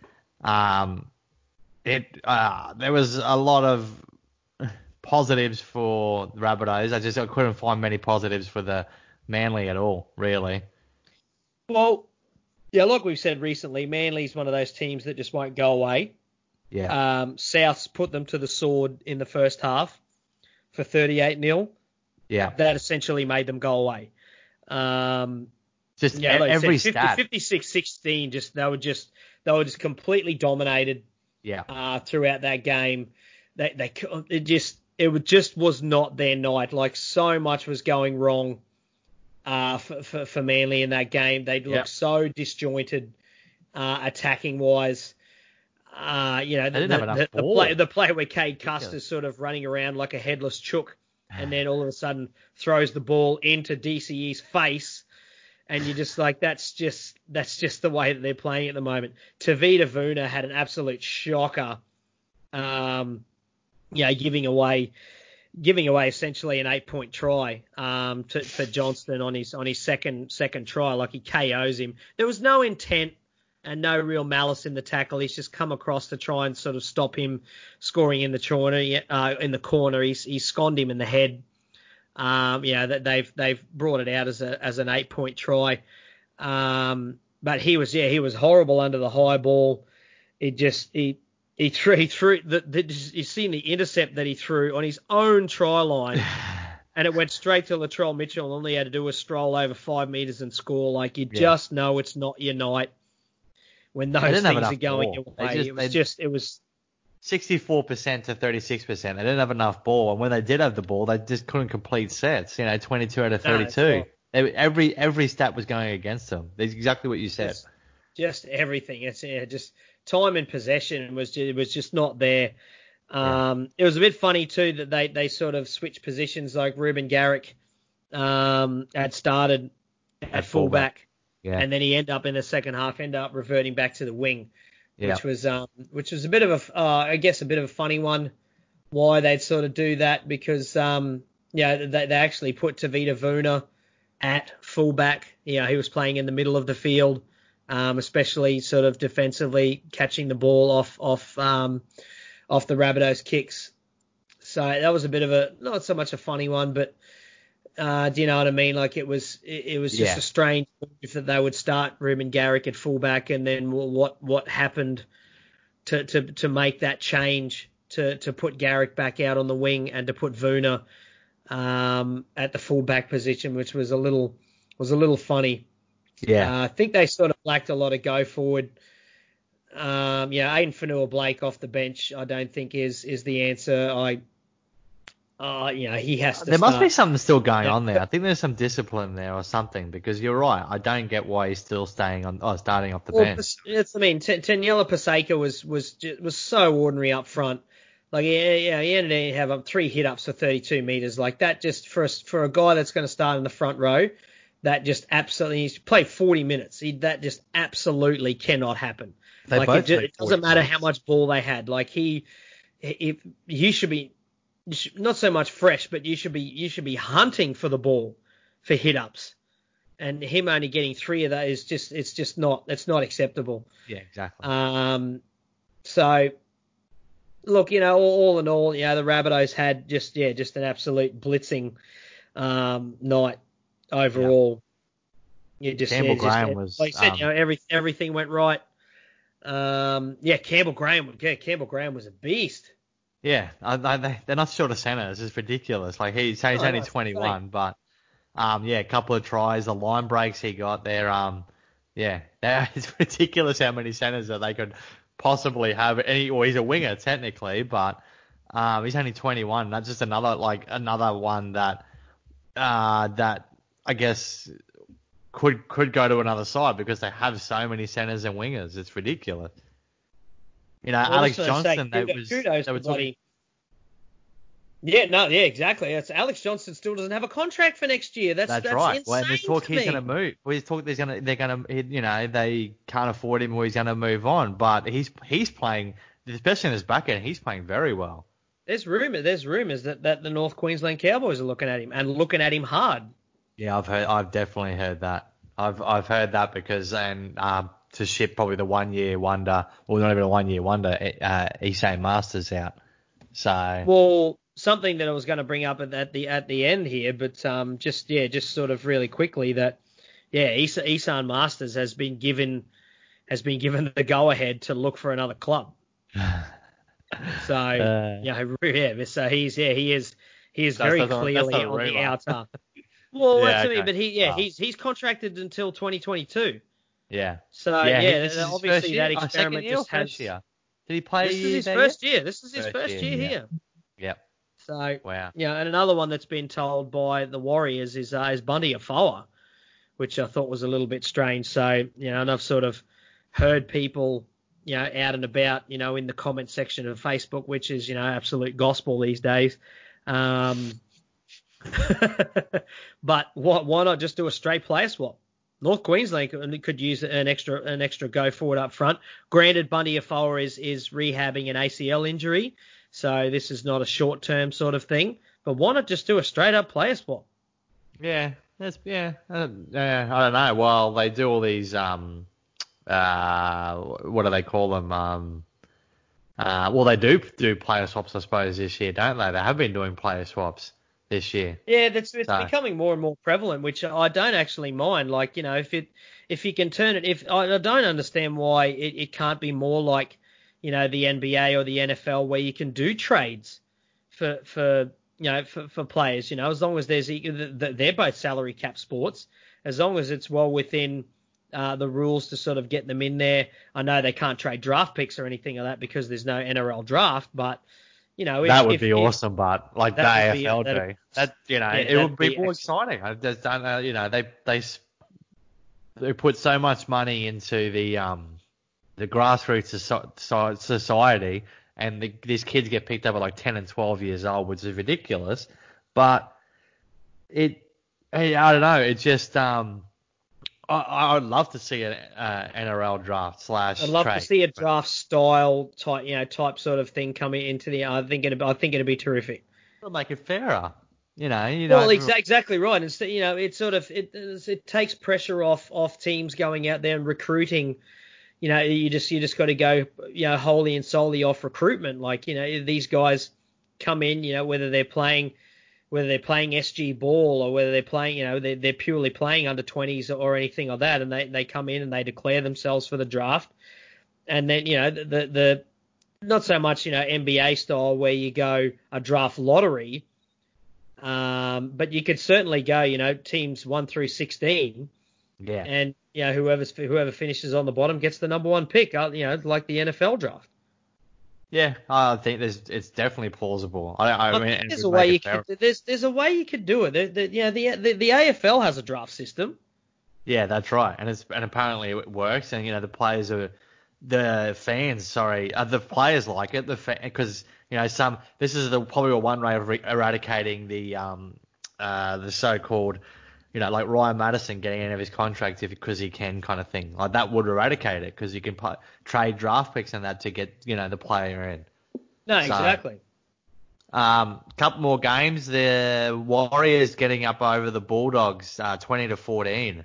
There was a lot of positives for the Rabbitohs. I couldn't find many positives for the Manly at all, really. Well, yeah, like we've said recently, Manly's one of those teams that just won't go away. Yeah. Souths put them to the sword in the first half for 38-0. Yeah. That essentially made them go away. Every stat. 56-16, they were just completely dominated. Yeah. Throughout that game, it just was not their night. Like, so much was going wrong for Manly in that game. They looked so disjointed attacking wise. They didn't have enough ball. The play where Cade Custer's sort of running around like a headless chook, and then all of a sudden throws the ball into DCE's face, and you're just like, that's just the way that they're playing at the moment. Tavita Vuna had an absolute shocker, giving away essentially an 8-point try for Johnston on his second try. Like, he KOs him. There was no intent and no real malice in the tackle. He's just come across to try and sort of stop him scoring in the corner. He's sconned him in the head. They've brought it out as an 8-point try. But he was horrible under the high ball. He threw you've seen the intercept that he threw on his own try line, and it went straight to Latrell Mitchell, and all he had to do was stroll over 5 meters and score. Like, you just know it's not your night when those things are going your way. It was 64% to 36%. They didn't have enough ball, and when they did have the ball, they just couldn't complete sets. 22 out of 32. Every stat was going against them. That's exactly what you said. Just everything. It's just time and possession was just not there. It was a bit funny too that they sort of switched positions. Like, Ruben Garrick had started at fullback. Yeah. And then he ended up in the second half, reverting back to the wing, which was a bit of a bit of a funny one. Why they'd sort of do that, because they actually put Tavita Vuna at fullback. He was playing in the middle of the field, especially sort of defensively, catching the ball off the Rabbitohs kicks. So that was a bit of not so much a funny one, but do you know what I mean? Like, it was just a strange move that they would start Ruben Garrick at fullback, and then what happened to make that change to put Garrick back out on the wing and to put Vuna at the fullback position, which was a little funny. Yeah. I think they sort of lacked a lot of go forward. Aiden Fanua-Blake off the bench, I don't think is the answer. He has to. There must be something still going on there. I think there's some discipline there or something, because you're right. I don't get why he's still starting off the bench. Taniela Paseka was so ordinary up front. Like, he ended up having 3 hit-ups for 32 meters. Like, that just for a guy that's going to start in the front row, that just absolutely, he's played 40 minutes. That just absolutely cannot happen. It doesn't matter how much ball they had. Like, you should be. Not so much fresh, but you should be hunting for the ball for hit-ups, and him only getting 3 of those it's not acceptable. Yeah, exactly. So look, all in all, the Rabbitohs had just an absolute blitzing night overall. Campbell Graham was, like you said, everything went right. Campbell Graham was a beast. Yeah, they're not short of centers. It's ridiculous. Like he's only 21, but a couple of tries, the line breaks he got there. It's ridiculous how many centers that they could possibly have. He's a winger technically, but he's only 21. That's just another one that I guess could go to another side because they have so many centers and wingers. It's ridiculous. Alex Johnson, exactly. It's Alex Johnson still doesn't have a contract for next year. That's right. Insane well, there's talk to he's me. going to move. There's talk they can't afford him or he's going to move on. But he's playing, especially in his back end, he's playing very well. There's rumors that the North Queensland Cowboys are looking at him and looking at him hard. Yeah, I've definitely heard that. I've heard that because to ship probably the 1 year wonder, or not even a 1 year wonder, Isaiah Masters out. So something that I was going to bring up at the end here, but just sort of really quickly that Isan Masters has been given the go ahead to look for another club. So so he is very clearly on the outer. Well, that's me, but he's contracted until 2022. Yeah. So obviously that experiment just has. Year? Did he play? This is his first year. This is his first year here. Yep. So wow. And another one that's been told by the Warriors is Bundy Afoa, which I thought was a little bit strange. So and I've sort of heard people out and about in the comment section of Facebook, which is absolute gospel these days. But why not just do a straight player swap? North Queensland could use an extra go forward up front. Granted, Bundy Afoa is rehabbing an ACL injury, so this is not a short-term sort of thing. But why not just do a straight-up player swap? Yeah, I don't know. Well, they do all these what do they call them? They do player swaps, I suppose, this year, don't they? They have been doing player swaps this year. Yeah, it's becoming more and more prevalent, which I don't actually mind. Like, if you can turn it, I don't understand why it can't be more like, the NBA or the NFL where you can do trades for players, as long as they're both salary cap sports, as long as it's well within the rules to sort of get them in there. I know they can't trade draft picks or anything like that because there's no NRL draft, but that would be awesome, but like the AFL do. It would be more exciting. I just don't know. They put so much money into the grassroots society, and these kids get picked up at like 10 and 12 years old, which is ridiculous. But I don't know. It's just I'd love to see an NRL draft / I'd love to see a draft style type sort of thing coming into the. I think it'd be terrific. It'll make it fairer. Well, exactly right. And it takes pressure off teams going out there and recruiting. You just got to go wholly and solely off recruitment. Like these guys come in. Whether they're playing SG ball or whether they're playing, they're purely playing under 20s or anything like that, and they come in and they declare themselves for the draft, and then the not so much NBA style where you go a draft lottery, but you could certainly go teams 1 through 16, and whoever finishes on the bottom gets the number 1 pick, like the NFL draft. Yeah, I think it's definitely plausible. I mean, there's a way you could do it. The AFL has a draft system. Yeah, that's right, and apparently it works, and the players the players like it, because this is probably one way of eradicating the so-called like Ryan Madison getting out of his contract because he can kind of thing. Like that would eradicate it because you can trade draft picks and that to get, the player in. No, exactly. Couple more games. The Warriors getting up over the Bulldogs 20-14.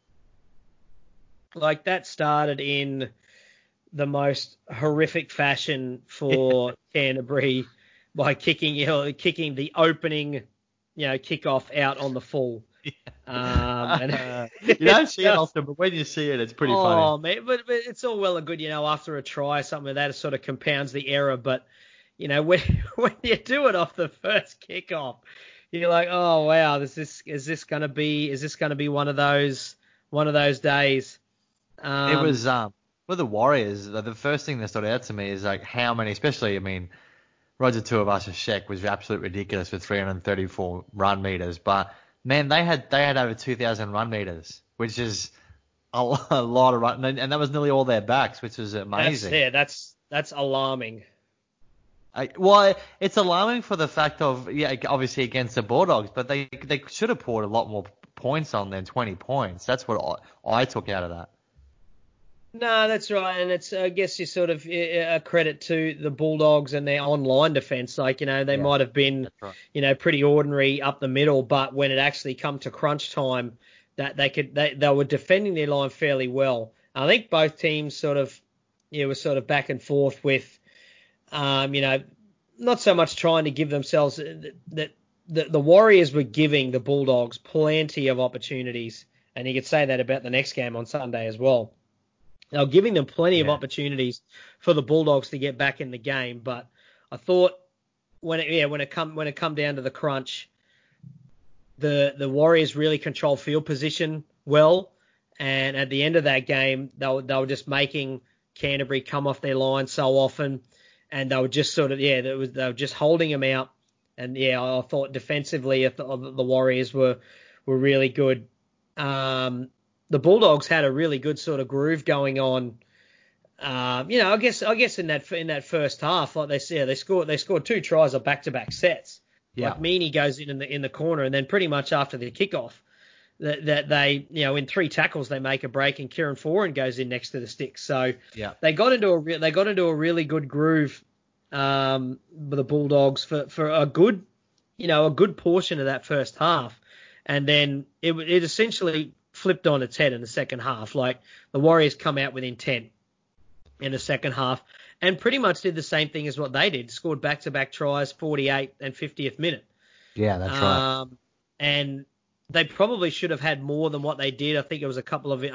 Like that started in the most horrific fashion for Canterbury by kicking the opening, kickoff out on the full. You don't see it often, but when you see it, it's pretty funny. Oh, man, but it's all well and good, after a try, something like that sort of compounds the error. But, when you do it off the first kickoff, you're like, oh wow, is this gonna be one of those days? It was with the Warriors. The first thing that stood out to me is like how many, especially Roger Tuivasa-Sheck was absolutely ridiculous with 334 run meters, but man, they had over 2,000 run meters, which is a lot of run, and that was nearly all their backs, which is amazing. That's alarming. Well, it's alarming for the fact of, obviously against the Bulldogs, but they should have poured a lot more points on than 20 points. That's what I took out of that. No, that's right, and it's, I guess, you sort of a credit to the Bulldogs and their online defence. They might have been, right, pretty ordinary up the middle, but when it actually come to crunch time, that they were defending their line fairly well. I think both teams were sort of back and forth with, not so much trying to give themselves that the Warriors were giving the Bulldogs plenty of opportunities, and you could say that about the next game on Sunday as well. They were giving them plenty of opportunities for the Bulldogs to get back in the game, but I thought when it come down to the crunch, the Warriors really controlled field position well, and at the end of that game, they were just making Canterbury come off their line so often, and they were just sort of they were just holding them out, and I thought defensively the Warriors were really good. The Bulldogs had a really good sort of groove going on. I guess in that first half, like they scored 2 tries on back-to-back sets. Yeah. Like Meany goes in the corner, and then pretty much after the kickoff, that they in 3 tackles they make a break, and Kieran Foran goes in next to the sticks. So they got into a really good groove, with the Bulldogs for a good portion of that first half, and then it essentially flipped on its head in the second half. Like the Warriors come out with intent in the second half and pretty much did the same thing as what they did. Scored back-to-back tries, 48th and 50th minute. Yeah, that's right. And they probably should have had more than what they did. I think it was a couple of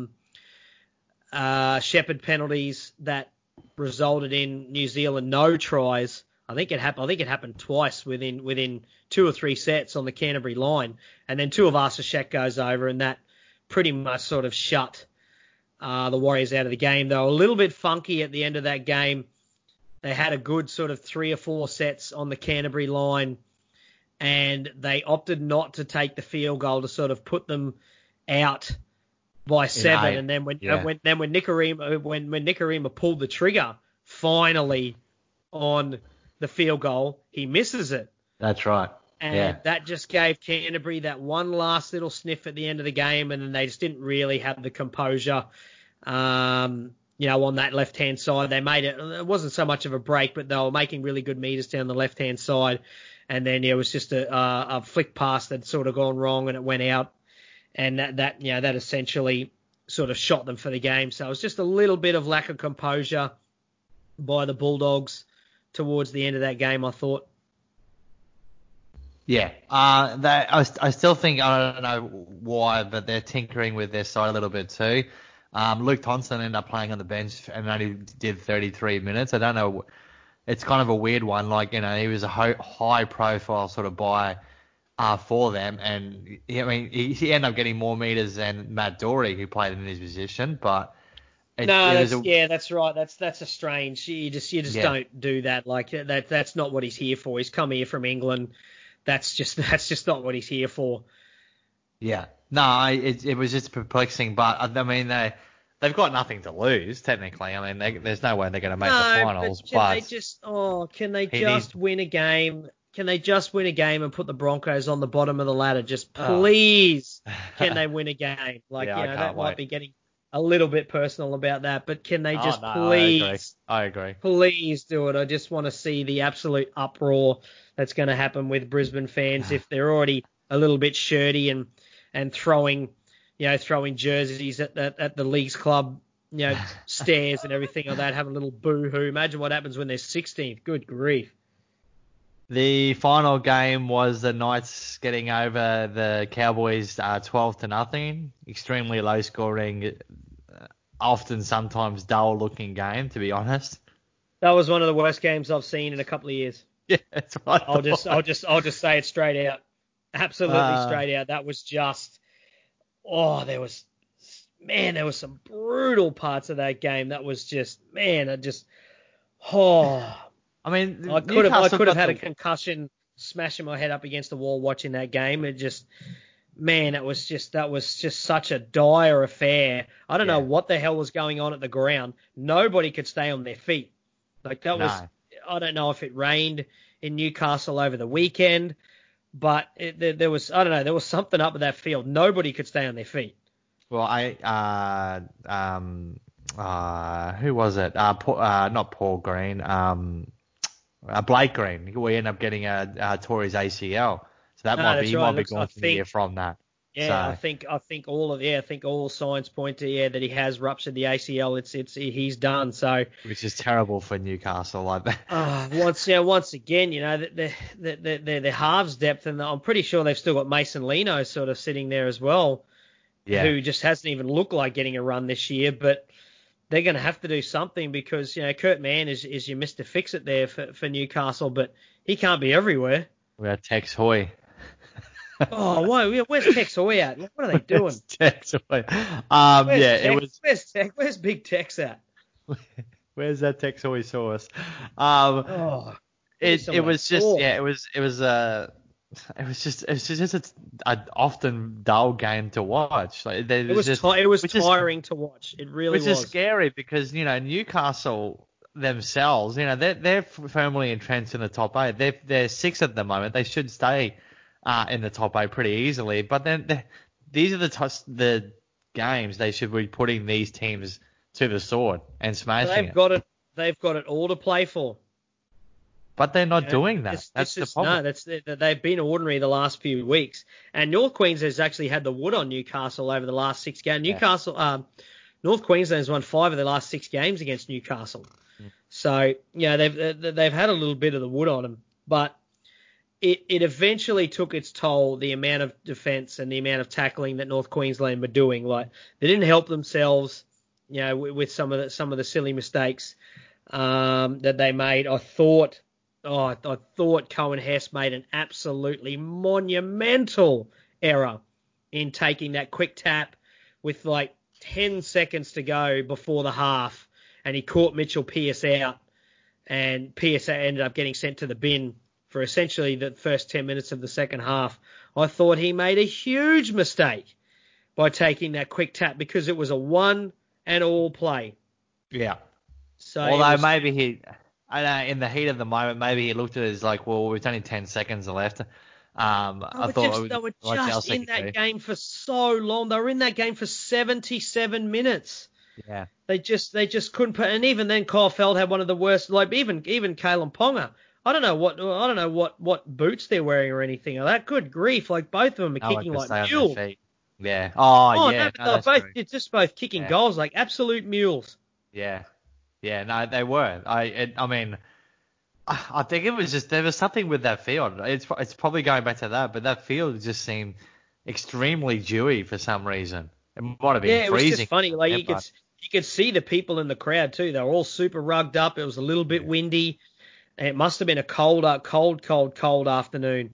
Shepherd penalties that resulted in New Zealand no tries. I think it happened twice within 2 or 3 sets on the Canterbury line, and then Tuivasa-Sheck goes over, and that pretty much sort of shut the Warriors out of the game. They were a little bit funky at the end of that game. They had a good sort of 3 or 4 sets on the Canterbury line, and they opted not to take the field goal to sort of put them out by 7. And then when Nikorima pulled the trigger finally on the field goal, he misses it. That's right. And that just gave Canterbury that one last little sniff at the end of the game, and then they just didn't really have the composure, on that left-hand side. They made it wasn't so much of a break, but they were making really good meters down the left-hand side. And then it was just a flick pass that sort of gone wrong, and it went out. And that essentially sort of shot them for the game. So it was just a little bit of lack of composure by the Bulldogs towards the end of that game, I thought. Yeah, I still think, I don't know why, but they're tinkering with their side a little bit too. Luke Thompson ended up playing on the bench and only did 33 minutes. I don't know. It's kind of a weird one. He was a high profile sort of buy for them. And he ended up getting more meters than Matt Doorey, who played in his position. But that's right. That's a strange. You just don't do that. That's not what he's here for. He's come here from England. That's just not what he's here for. Yeah. No, it was just perplexing. But I mean, they've got nothing to lose technically. I mean, there's no way they're going to make the finals. Can they just win a game? Can they just win a game and put the Broncos on the bottom of the ladder? Just please, can they win a game? That might be getting a little bit personal about that, but can they just please? I agree. Please do it. I just want to see the absolute uproar that's going to happen with Brisbane fans if they're already a little bit shirty and throwing jerseys at the Leagues Club, stairs and everything like that, having a little boo-hoo. Imagine what happens when they're 16th. Good grief. The final game was the Knights getting over the Cowboys 12-0. Extremely low scoring, often sometimes dull looking game, to be honest. That was one of the worst games I've seen in a couple of years. Yeah, that's right. I'll just say it straight out. Absolutely straight out. That was just, there was some brutal parts of that game. That was just, I mean, I could have had a concussion smashing my head up against the wall watching that game. It just, that was just such a dire affair. I don't know what the hell was going on at the ground. Nobody could stay on their feet. Like that was, I don't know if it rained in Newcastle over the weekend, but there was something up with that field. Nobody could stay on their feet. Well, who was it? Not Paul Green. Blake Green. We end up getting tore his ACL, so that might be going for the year from that. Yeah, so. I think all signs point to that he has ruptured the ACL. He's done. So which is terrible for Newcastle like that. Once again, the halves depth, and I'm pretty sure they've still got Mason Lino sort of sitting there as well, who just hasn't even looked like getting a run this year, but. They're going to have to do something because, Kurt Mann is your Mr. Fix-It there for Newcastle, but he can't be everywhere. We have Tex Hoy. Where's Tex Hoy at? What are they doing? Tex Hoy. Where's Big Tex at? Where's that Tex Hoy sauce? It was just an often dull game to watch. Like, it was tiring to watch. It really was. Which is scary because Newcastle themselves, they're firmly entrenched in the top 8. They're 6 at the moment. They should stay in the top 8 pretty easily. But then these are the games they should be putting these teams to the sword and smashing it. They've got it all to play for. But they're not doing that. That's the problem. No, they've been ordinary the last few weeks. And North Queensland has actually had the wood on Newcastle over the last 6 games. North Queensland has won 5 of their last 6 games against Newcastle. So, they've had a little bit of the wood on them. But it eventually took its toll, the amount of defence and the amount of tackling that North Queensland were doing. Like, they didn't help themselves, with some of the silly mistakes that they made. I thought Cohen Hess made an absolutely monumental error in taking that quick tap with like 10 seconds to go before the half, and he caught Mitchell Pearce out, and Pearce ended up getting sent to the bin for essentially the first 10 minutes of the second half. I thought he made a huge mistake by taking that quick tap because it was a one and all play. Yeah. So although maybe I don't know, in the heat of the moment, maybe he looked at it as like, well, we've only 10 seconds left. They were just in that game for so long. They were in that game for 77 minutes. Yeah. They just couldn't put. And even then, Kyle Feld had one of the worst. Like even Kalen Ponga. I don't know what boots they're wearing or anything like that. Good grief! Like both of them are kicking like mules. Yeah. They're both kicking goals like absolute mules. Yeah. Yeah, no, they were. I mean, I think it was just there was something with that field. It's probably going back to that, but that field just seemed extremely dewy for some reason. It might have been freezing. It was just funny. Like you could see the people in the crowd too. They were all super rugged up. It was a little bit windy. It must have been a cold afternoon.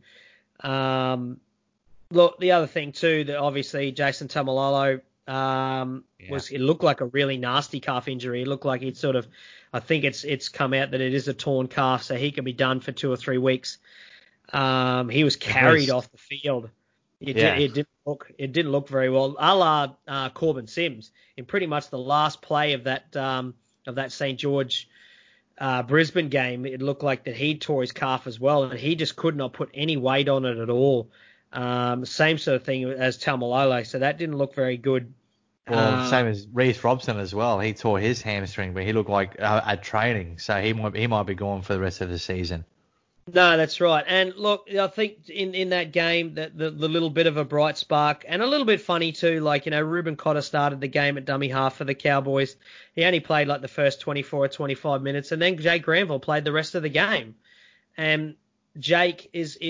Look, the other thing too, that obviously Jason Tamalolo. It looked like a really nasty calf injury. It looked like I think it's come out that it is a torn calf, so he can be done for 2 or 3 weeks. He was carried off the field. It didn't look very well. A la Corbin Sims in pretty much the last play of that St. George Brisbane game. It looked like that he tore his calf as well, and he just could not put any weight on it at all. Same sort of thing as Taumalolo, so that didn't look very good. Well, same as Reece Robson as well. He tore his hamstring, but he looked like at training, so he might be gone for the rest of the season. No, that's right. And look, I think in that game, that the little bit of a bright spark and a little bit funny too, like, Ruben Cotter started the game at dummy half for the Cowboys. He only played like the first 24 or 25 minutes, and then Jay Granville played the rest of the game. And Jake is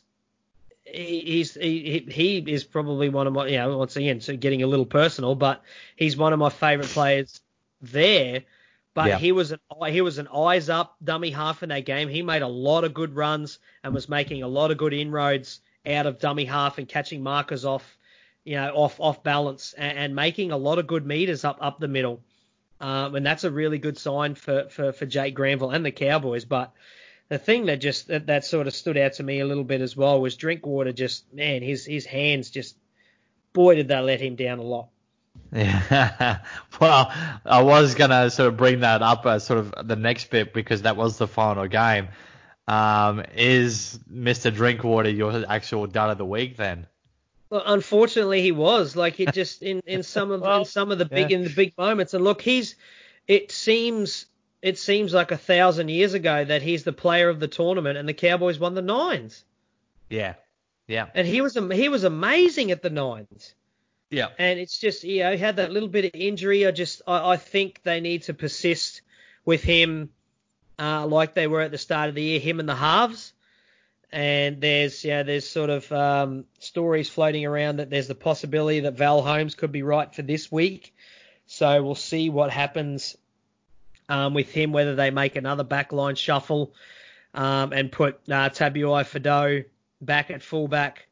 he is probably one of my, once again, so getting a little personal, but he's one of my favourite players there. But he was an eyes up dummy half in that game. He made a lot of good runs and was making a lot of good inroads out of dummy half and catching markers off balance and making a lot of good meters up the middle. And that's a really good sign for Jake Granville and the Cowboys. But the thing that sort of stood out to me a little bit as well was Drinkwater. Just, man, his hands just, boy, did they let him down a lot. Yeah. Well, I was going to sort of bring that up as sort of the next bit because that was the final game. Is Mr. Drinkwater your actual dud of the week then? Well, unfortunately, he was. Like, it just in some of the big moments. And look, it seems like 1,000 years ago that he's the player of the tournament and the Cowboys won the Nines. Yeah. Yeah. And he was amazing at the Nines. Yeah. And it's just, he had that little bit of injury. I think they need to persist with him like they were at the start of the year, him and the halves. And there's sort of stories floating around that there's the possibility that Val Holmes could be right for this week. So we'll see what happens with him, whether they make another backline shuffle and put Tabuai Fidow back at fullback.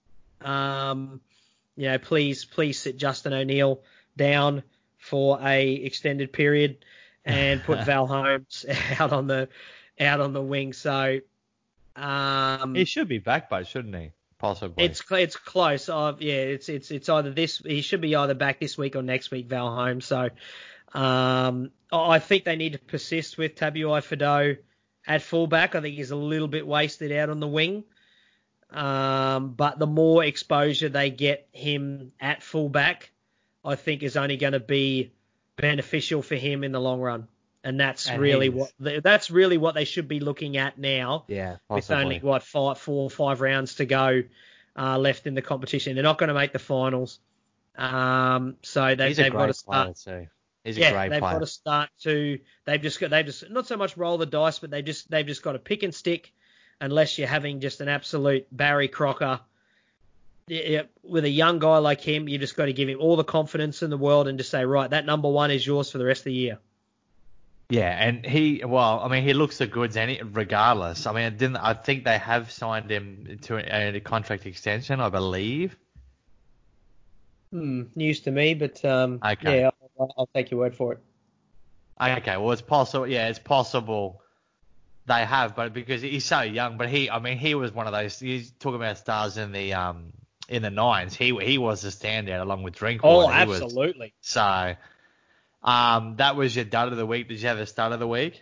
Please sit Justin O'Neill down for a extended period and put Val Holmes out on the wing. So he should be back by, shouldn't he? Possibly. It's close. It's either this. He should be either back this week or next week, Val Holmes. So I think they need to persist with Tabuai Fidow at fullback. I think he's a little bit wasted out on the wing. But the more exposure they get him at fullback, I think is only going to be beneficial for him in the long run. And that's really what they should be looking at now. Yeah, possibly. With only 4 or 5 rounds to go left in the competition. They're not going to make the finals. So they've got to start. He's a great player. They've got to start to. They've just not so much roll the dice, but they've just got to pick and stick. Unless you're having just an absolute Barry Crocker. With a young guy like him, you just got to give him all the confidence in the world and just say, right, that number 1 is yours for the rest of the year. Yeah, and he looks the goods regardless. I think they have signed him to a contract extension, I believe. News to me, but okay. Yeah, I'll take your word for it. Okay, well, it's possible. Yeah, it's possible. They have, but because he's so young, but he was one of those. He's talking about stars in the Nines. He was a standout along with Drinkwater. Oh, absolutely. So, that was your dud of the week. Did you have a stud of the week?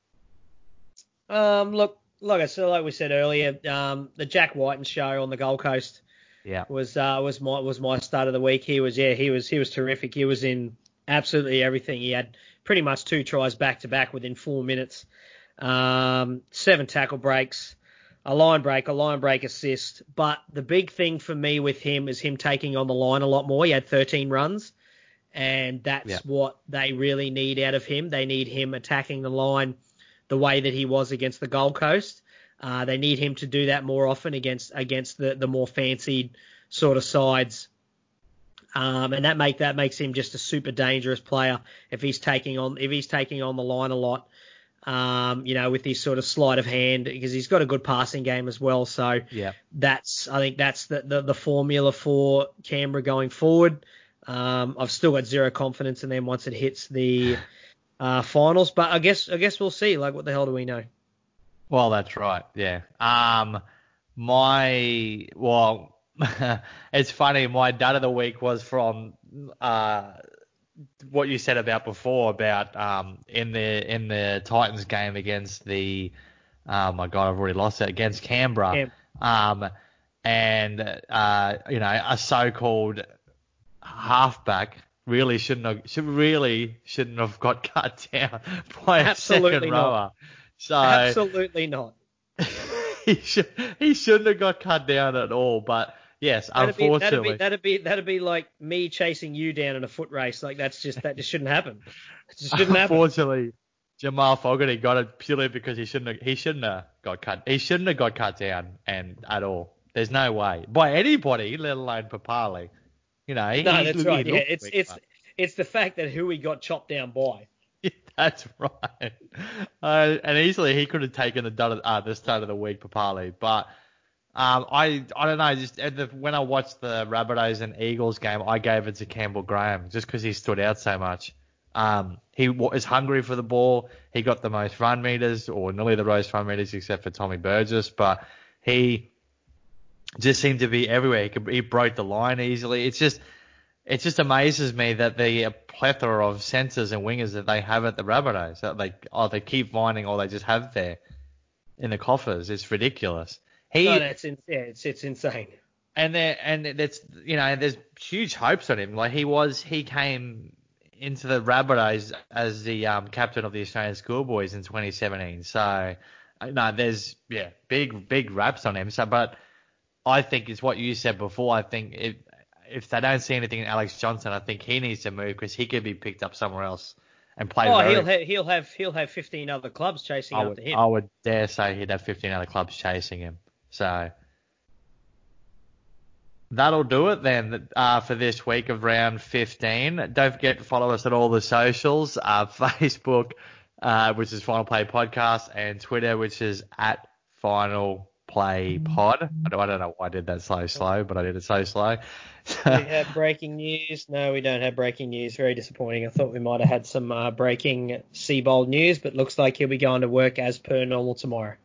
Look, like we said earlier, the Jack Whiten show on the Gold Coast. Yeah. Was my start of the week. He was terrific. He was in absolutely everything. He had pretty much 2 tries back to back within 4 minutes. 7 tackle breaks, a line break assist. But the big thing for me with him is him taking on the line a lot more. He had 13 runs, and that's what they really need out of him. They need him attacking the line the way that he was against the Gold Coast. They need him to do that more often against the more fancied sort of sides. And that makes him just a super dangerous player if he's taking on the line a lot. With his sort of sleight of hand, because he's got a good passing game as well. So I think that's the formula for Canberra going forward. I've still got zero confidence in them once it hits the finals, but I guess we'll see. Like, what the hell do we know? Well, that's right. Yeah. It's funny. My dud of the week was from what you said about before about in the Titans game against the my God, I've already lost it, against Canberra. And a so-called halfback really shouldn't have got cut down by a second rower. So absolutely not. he shouldn't have got cut down at all. But yes, unfortunately, that'd be like me chasing you down in a foot race. Like that just shouldn't happen. It just shouldn't happen. Unfortunately, Jamal Fogarty got it purely because he shouldn't have got cut. He shouldn't have got cut down and at all. There's no way by anybody, let alone Papali. You know, No, that's right. Yeah, quick, it's the fact that who he got chopped down by. That's right. And easily he could have taken the start of the week, Papali. But I don't know. Just when I watched the Rabbitohs and Eagles game, I gave it to Campbell Graham just because he stood out so much. He was hungry for the ball. He got the most run meters, or nearly the most run meters, except for Tommy Burgess. But he just seemed to be everywhere. He broke the line easily. It just amazes me that the plethora of centres and wingers that they have at the Rabbitohs, that they keep finding or they just have there in the coffers. It's ridiculous. It's insane. And that's, you know, there's huge hopes on him. Like he came into the Rabbitohs as the captain of the Australian Schoolboys in 2017. So no, there's big raps on him. So, but I think it's what you said before. I think if they don't see anything in Alex Johnson, I think he needs to move because he could be picked up somewhere else and play. He'll have 15 other clubs chasing after him. I would dare say he'd have 15 other clubs chasing him. So that'll do it then for this week of round 15. Don't forget to follow us on all the socials, Facebook, which is Final Play Podcast, and Twitter, which is at Final Play Pod. I don't know why I did that so slow, but I did it so slow. We have breaking news. No, we don't have breaking news. Very disappointing. I thought we might have had some breaking Seabold news, but looks like he'll be going to work as per normal tomorrow.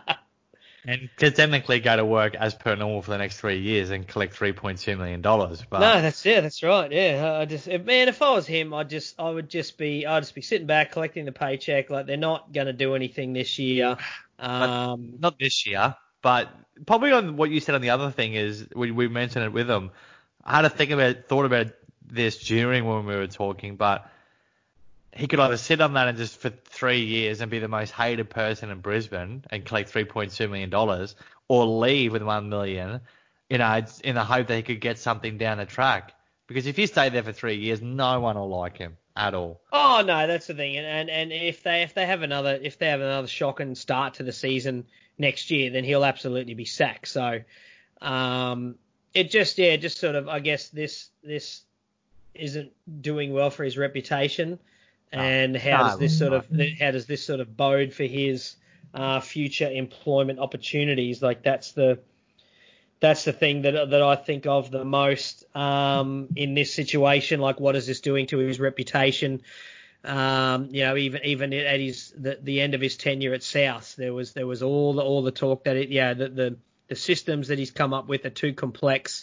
And academically go to work as per normal for the next 3 years and collect $3.2 million. But no, that's right. Yeah, if I was him, I'd just be sitting back collecting the paycheck. Like they're not going to do anything this year. Not this year, but probably on what you said on the other thing is we mentioned it with them. I had to thought about this during when we were talking, but he could either sit on that and just for 3 years and be the most hated person in Brisbane and collect $3.2 million, or leave with $1 million, you know, in the hope that he could get something down the track. Because if you stay there for 3 years, no one will like him at all. Oh no, that's the thing. And if they have another shocking start to the season next year, then he'll absolutely be sacked. So it just sort of, I guess this isn't doing well for his reputation. And how does this sort of bode for his future employment opportunities? Like that's the thing that I think of the most in this situation. Like, what is this doing to his reputation? You know, even at the end of his tenure at South, there was all the talk that the systems that he's come up with are too complex.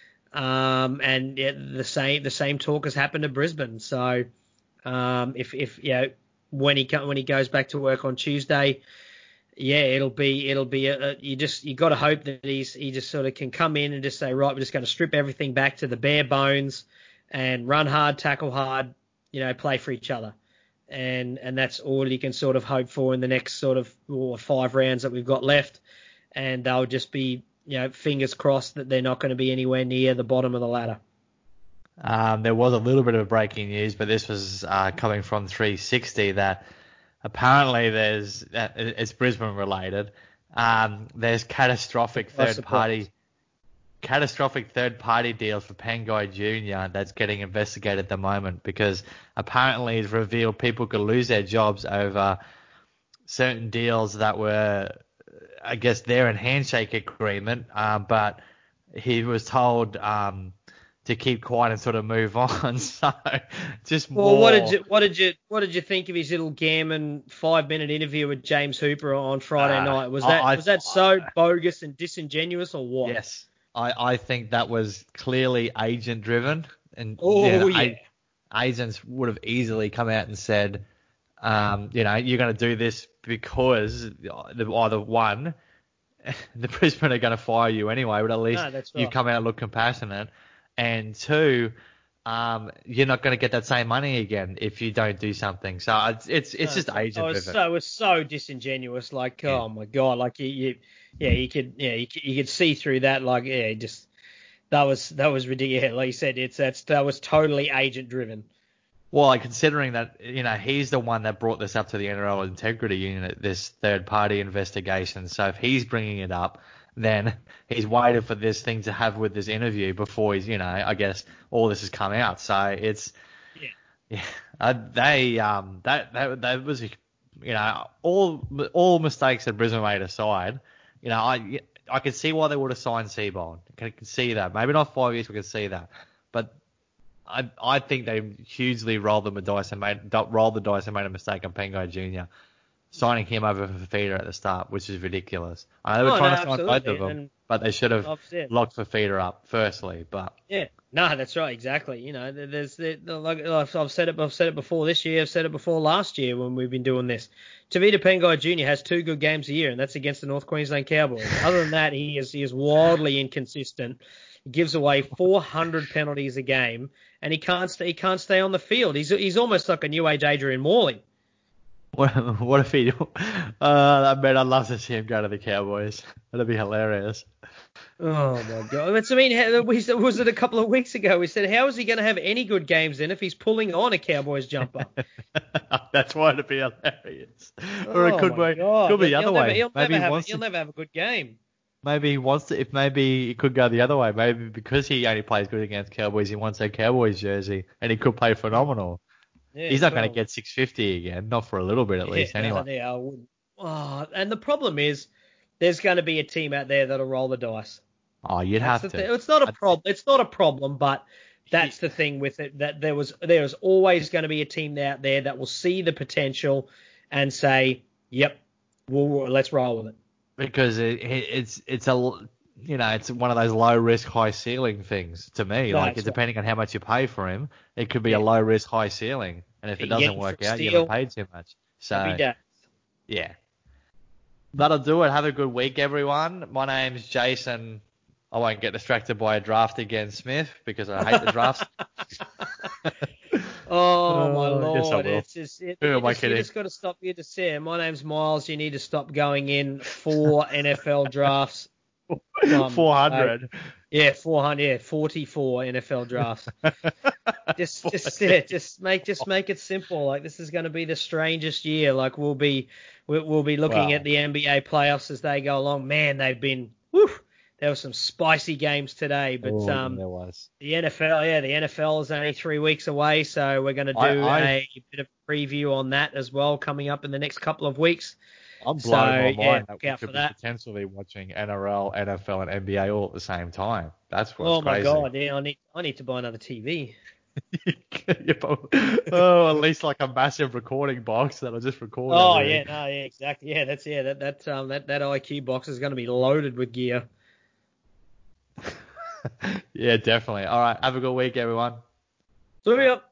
And the same talk has happened to Brisbane. So. If you know, when he goes back to work on Tuesday, it'll be you got to hope that he just sort of can come in and just say, right, we're just going to strip everything back to the bare bones and run hard, tackle hard, you know, play for each other, and that's all you can sort of hope for in the next sort of 5 rounds that we've got left, and they'll just be, you know, fingers crossed that they're not going to be anywhere near the bottom of the ladder. There was a little bit of breaking news, but this was coming from 360 that apparently it's Brisbane related. There's catastrophic third party deals for Pangai Jr. that's getting investigated at the moment because apparently it's revealed people could lose their jobs over certain deals that were, I guess, there in handshake agreement, but he was told to keep quiet and sort of move on. So just more. Well, what did you think of his little gammon 5-minute interview with James Hooper on Friday night? Was that so bogus and disingenuous or what? Yes, I think that was clearly agent driven, and agents would have easily come out and said, you know, you're going to do this because either one, the Brisbane are going to fire you anyway, but at least you come out and look compassionate. And 2, you're not going to get that same money again if you don't do something. So it's just agent driven. It was so disingenuous. Like, oh my god, like you could see through that. Like, that was ridiculous. Like you said, that was totally agent driven. Well, like, considering that, he's the one that brought this up to the NRL Integrity Unit, this third-party investigation. So if he's bringing it up, then he's waited for this thing to have with this interview before he's, I guess all this has come out. So it's, that was, all mistakes that Brisbane made aside, I could see why they would have signed Seabold. I can see that. Maybe not 5 years, we can see that. But I think they hugely rolled the dice and made a mistake on Pengai Jr. signing him over Fafita at the start, which is ridiculous. I know they were trying to sign both of them, but they should have locked Fafita up firstly. But no, that's right, exactly. There's like I've said it before this year. I've said it before last year when we've been doing this. Tavita Pengai Jr. has 2 good games a year, and that's against the North Queensland Cowboys. Other than that, he is wildly inconsistent. He gives away 400 penalties a game, and he can't stay on the field. He's almost like a new age Adrian Morley. What if he? I bet I'd love to see him go to the Cowboys. That'd be hilarious. Oh my God! Was it a couple of weeks ago? We said, how is he going to have any good games then if he's pulling on a Cowboys jumper? That's why it'd be hilarious. Or it could be the other way. He'll never have a good game. Maybe he wants to. If maybe it could go the other way. Maybe because he only plays good against Cowboys, he wants a Cowboys jersey, and he could play phenomenal. Yeah, he's not going to get 650 again, not for a little bit at least. Anyway. I wouldn't. Oh, and the problem is, there's going to be a team out there that'll roll the dice. Oh, you'd have to. It's not a problem. It's not a problem, but that's the thing with it. That there's always going to be a team out there that will see the potential and say, "Yep, let's roll with it." Because it's one of those low risk, high ceiling things to me. Depending on how much you pay for him, it could be a low risk, high ceiling. And if it doesn't work out, you haven't paid too much. So, yeah. That'll do it. Have a good week, everyone. My name's Jason. I won't get distracted by a draft against Smith because I hate the drafts. Oh, my Lord. You just got to stop. You just say, my name's Miles. You need to stop going in 4 NFL drafts. 400. 400. Yeah, 44 NFL drafts. Just make it simple. Like, this is going to be the strangest year. Like, we'll be looking at the NBA playoffs as they go along. Man, they've been. There were some spicy games today, but there was. The NFL is only 3 weeks away, so we're going to do a bit of preview on that as well coming up in the next couple of weeks. I'm blowing my mind that we could be potentially watching NRL, NFL, and NBA all at the same time. That's what's crazy. Oh my God! Yeah, I need to buy another TV. At least like a massive recording box that'll just record. Oh everything. Exactly. Yeah, that IQ box is going to be loaded with gear. Yeah, definitely. All right. Have a good week, everyone. See ya.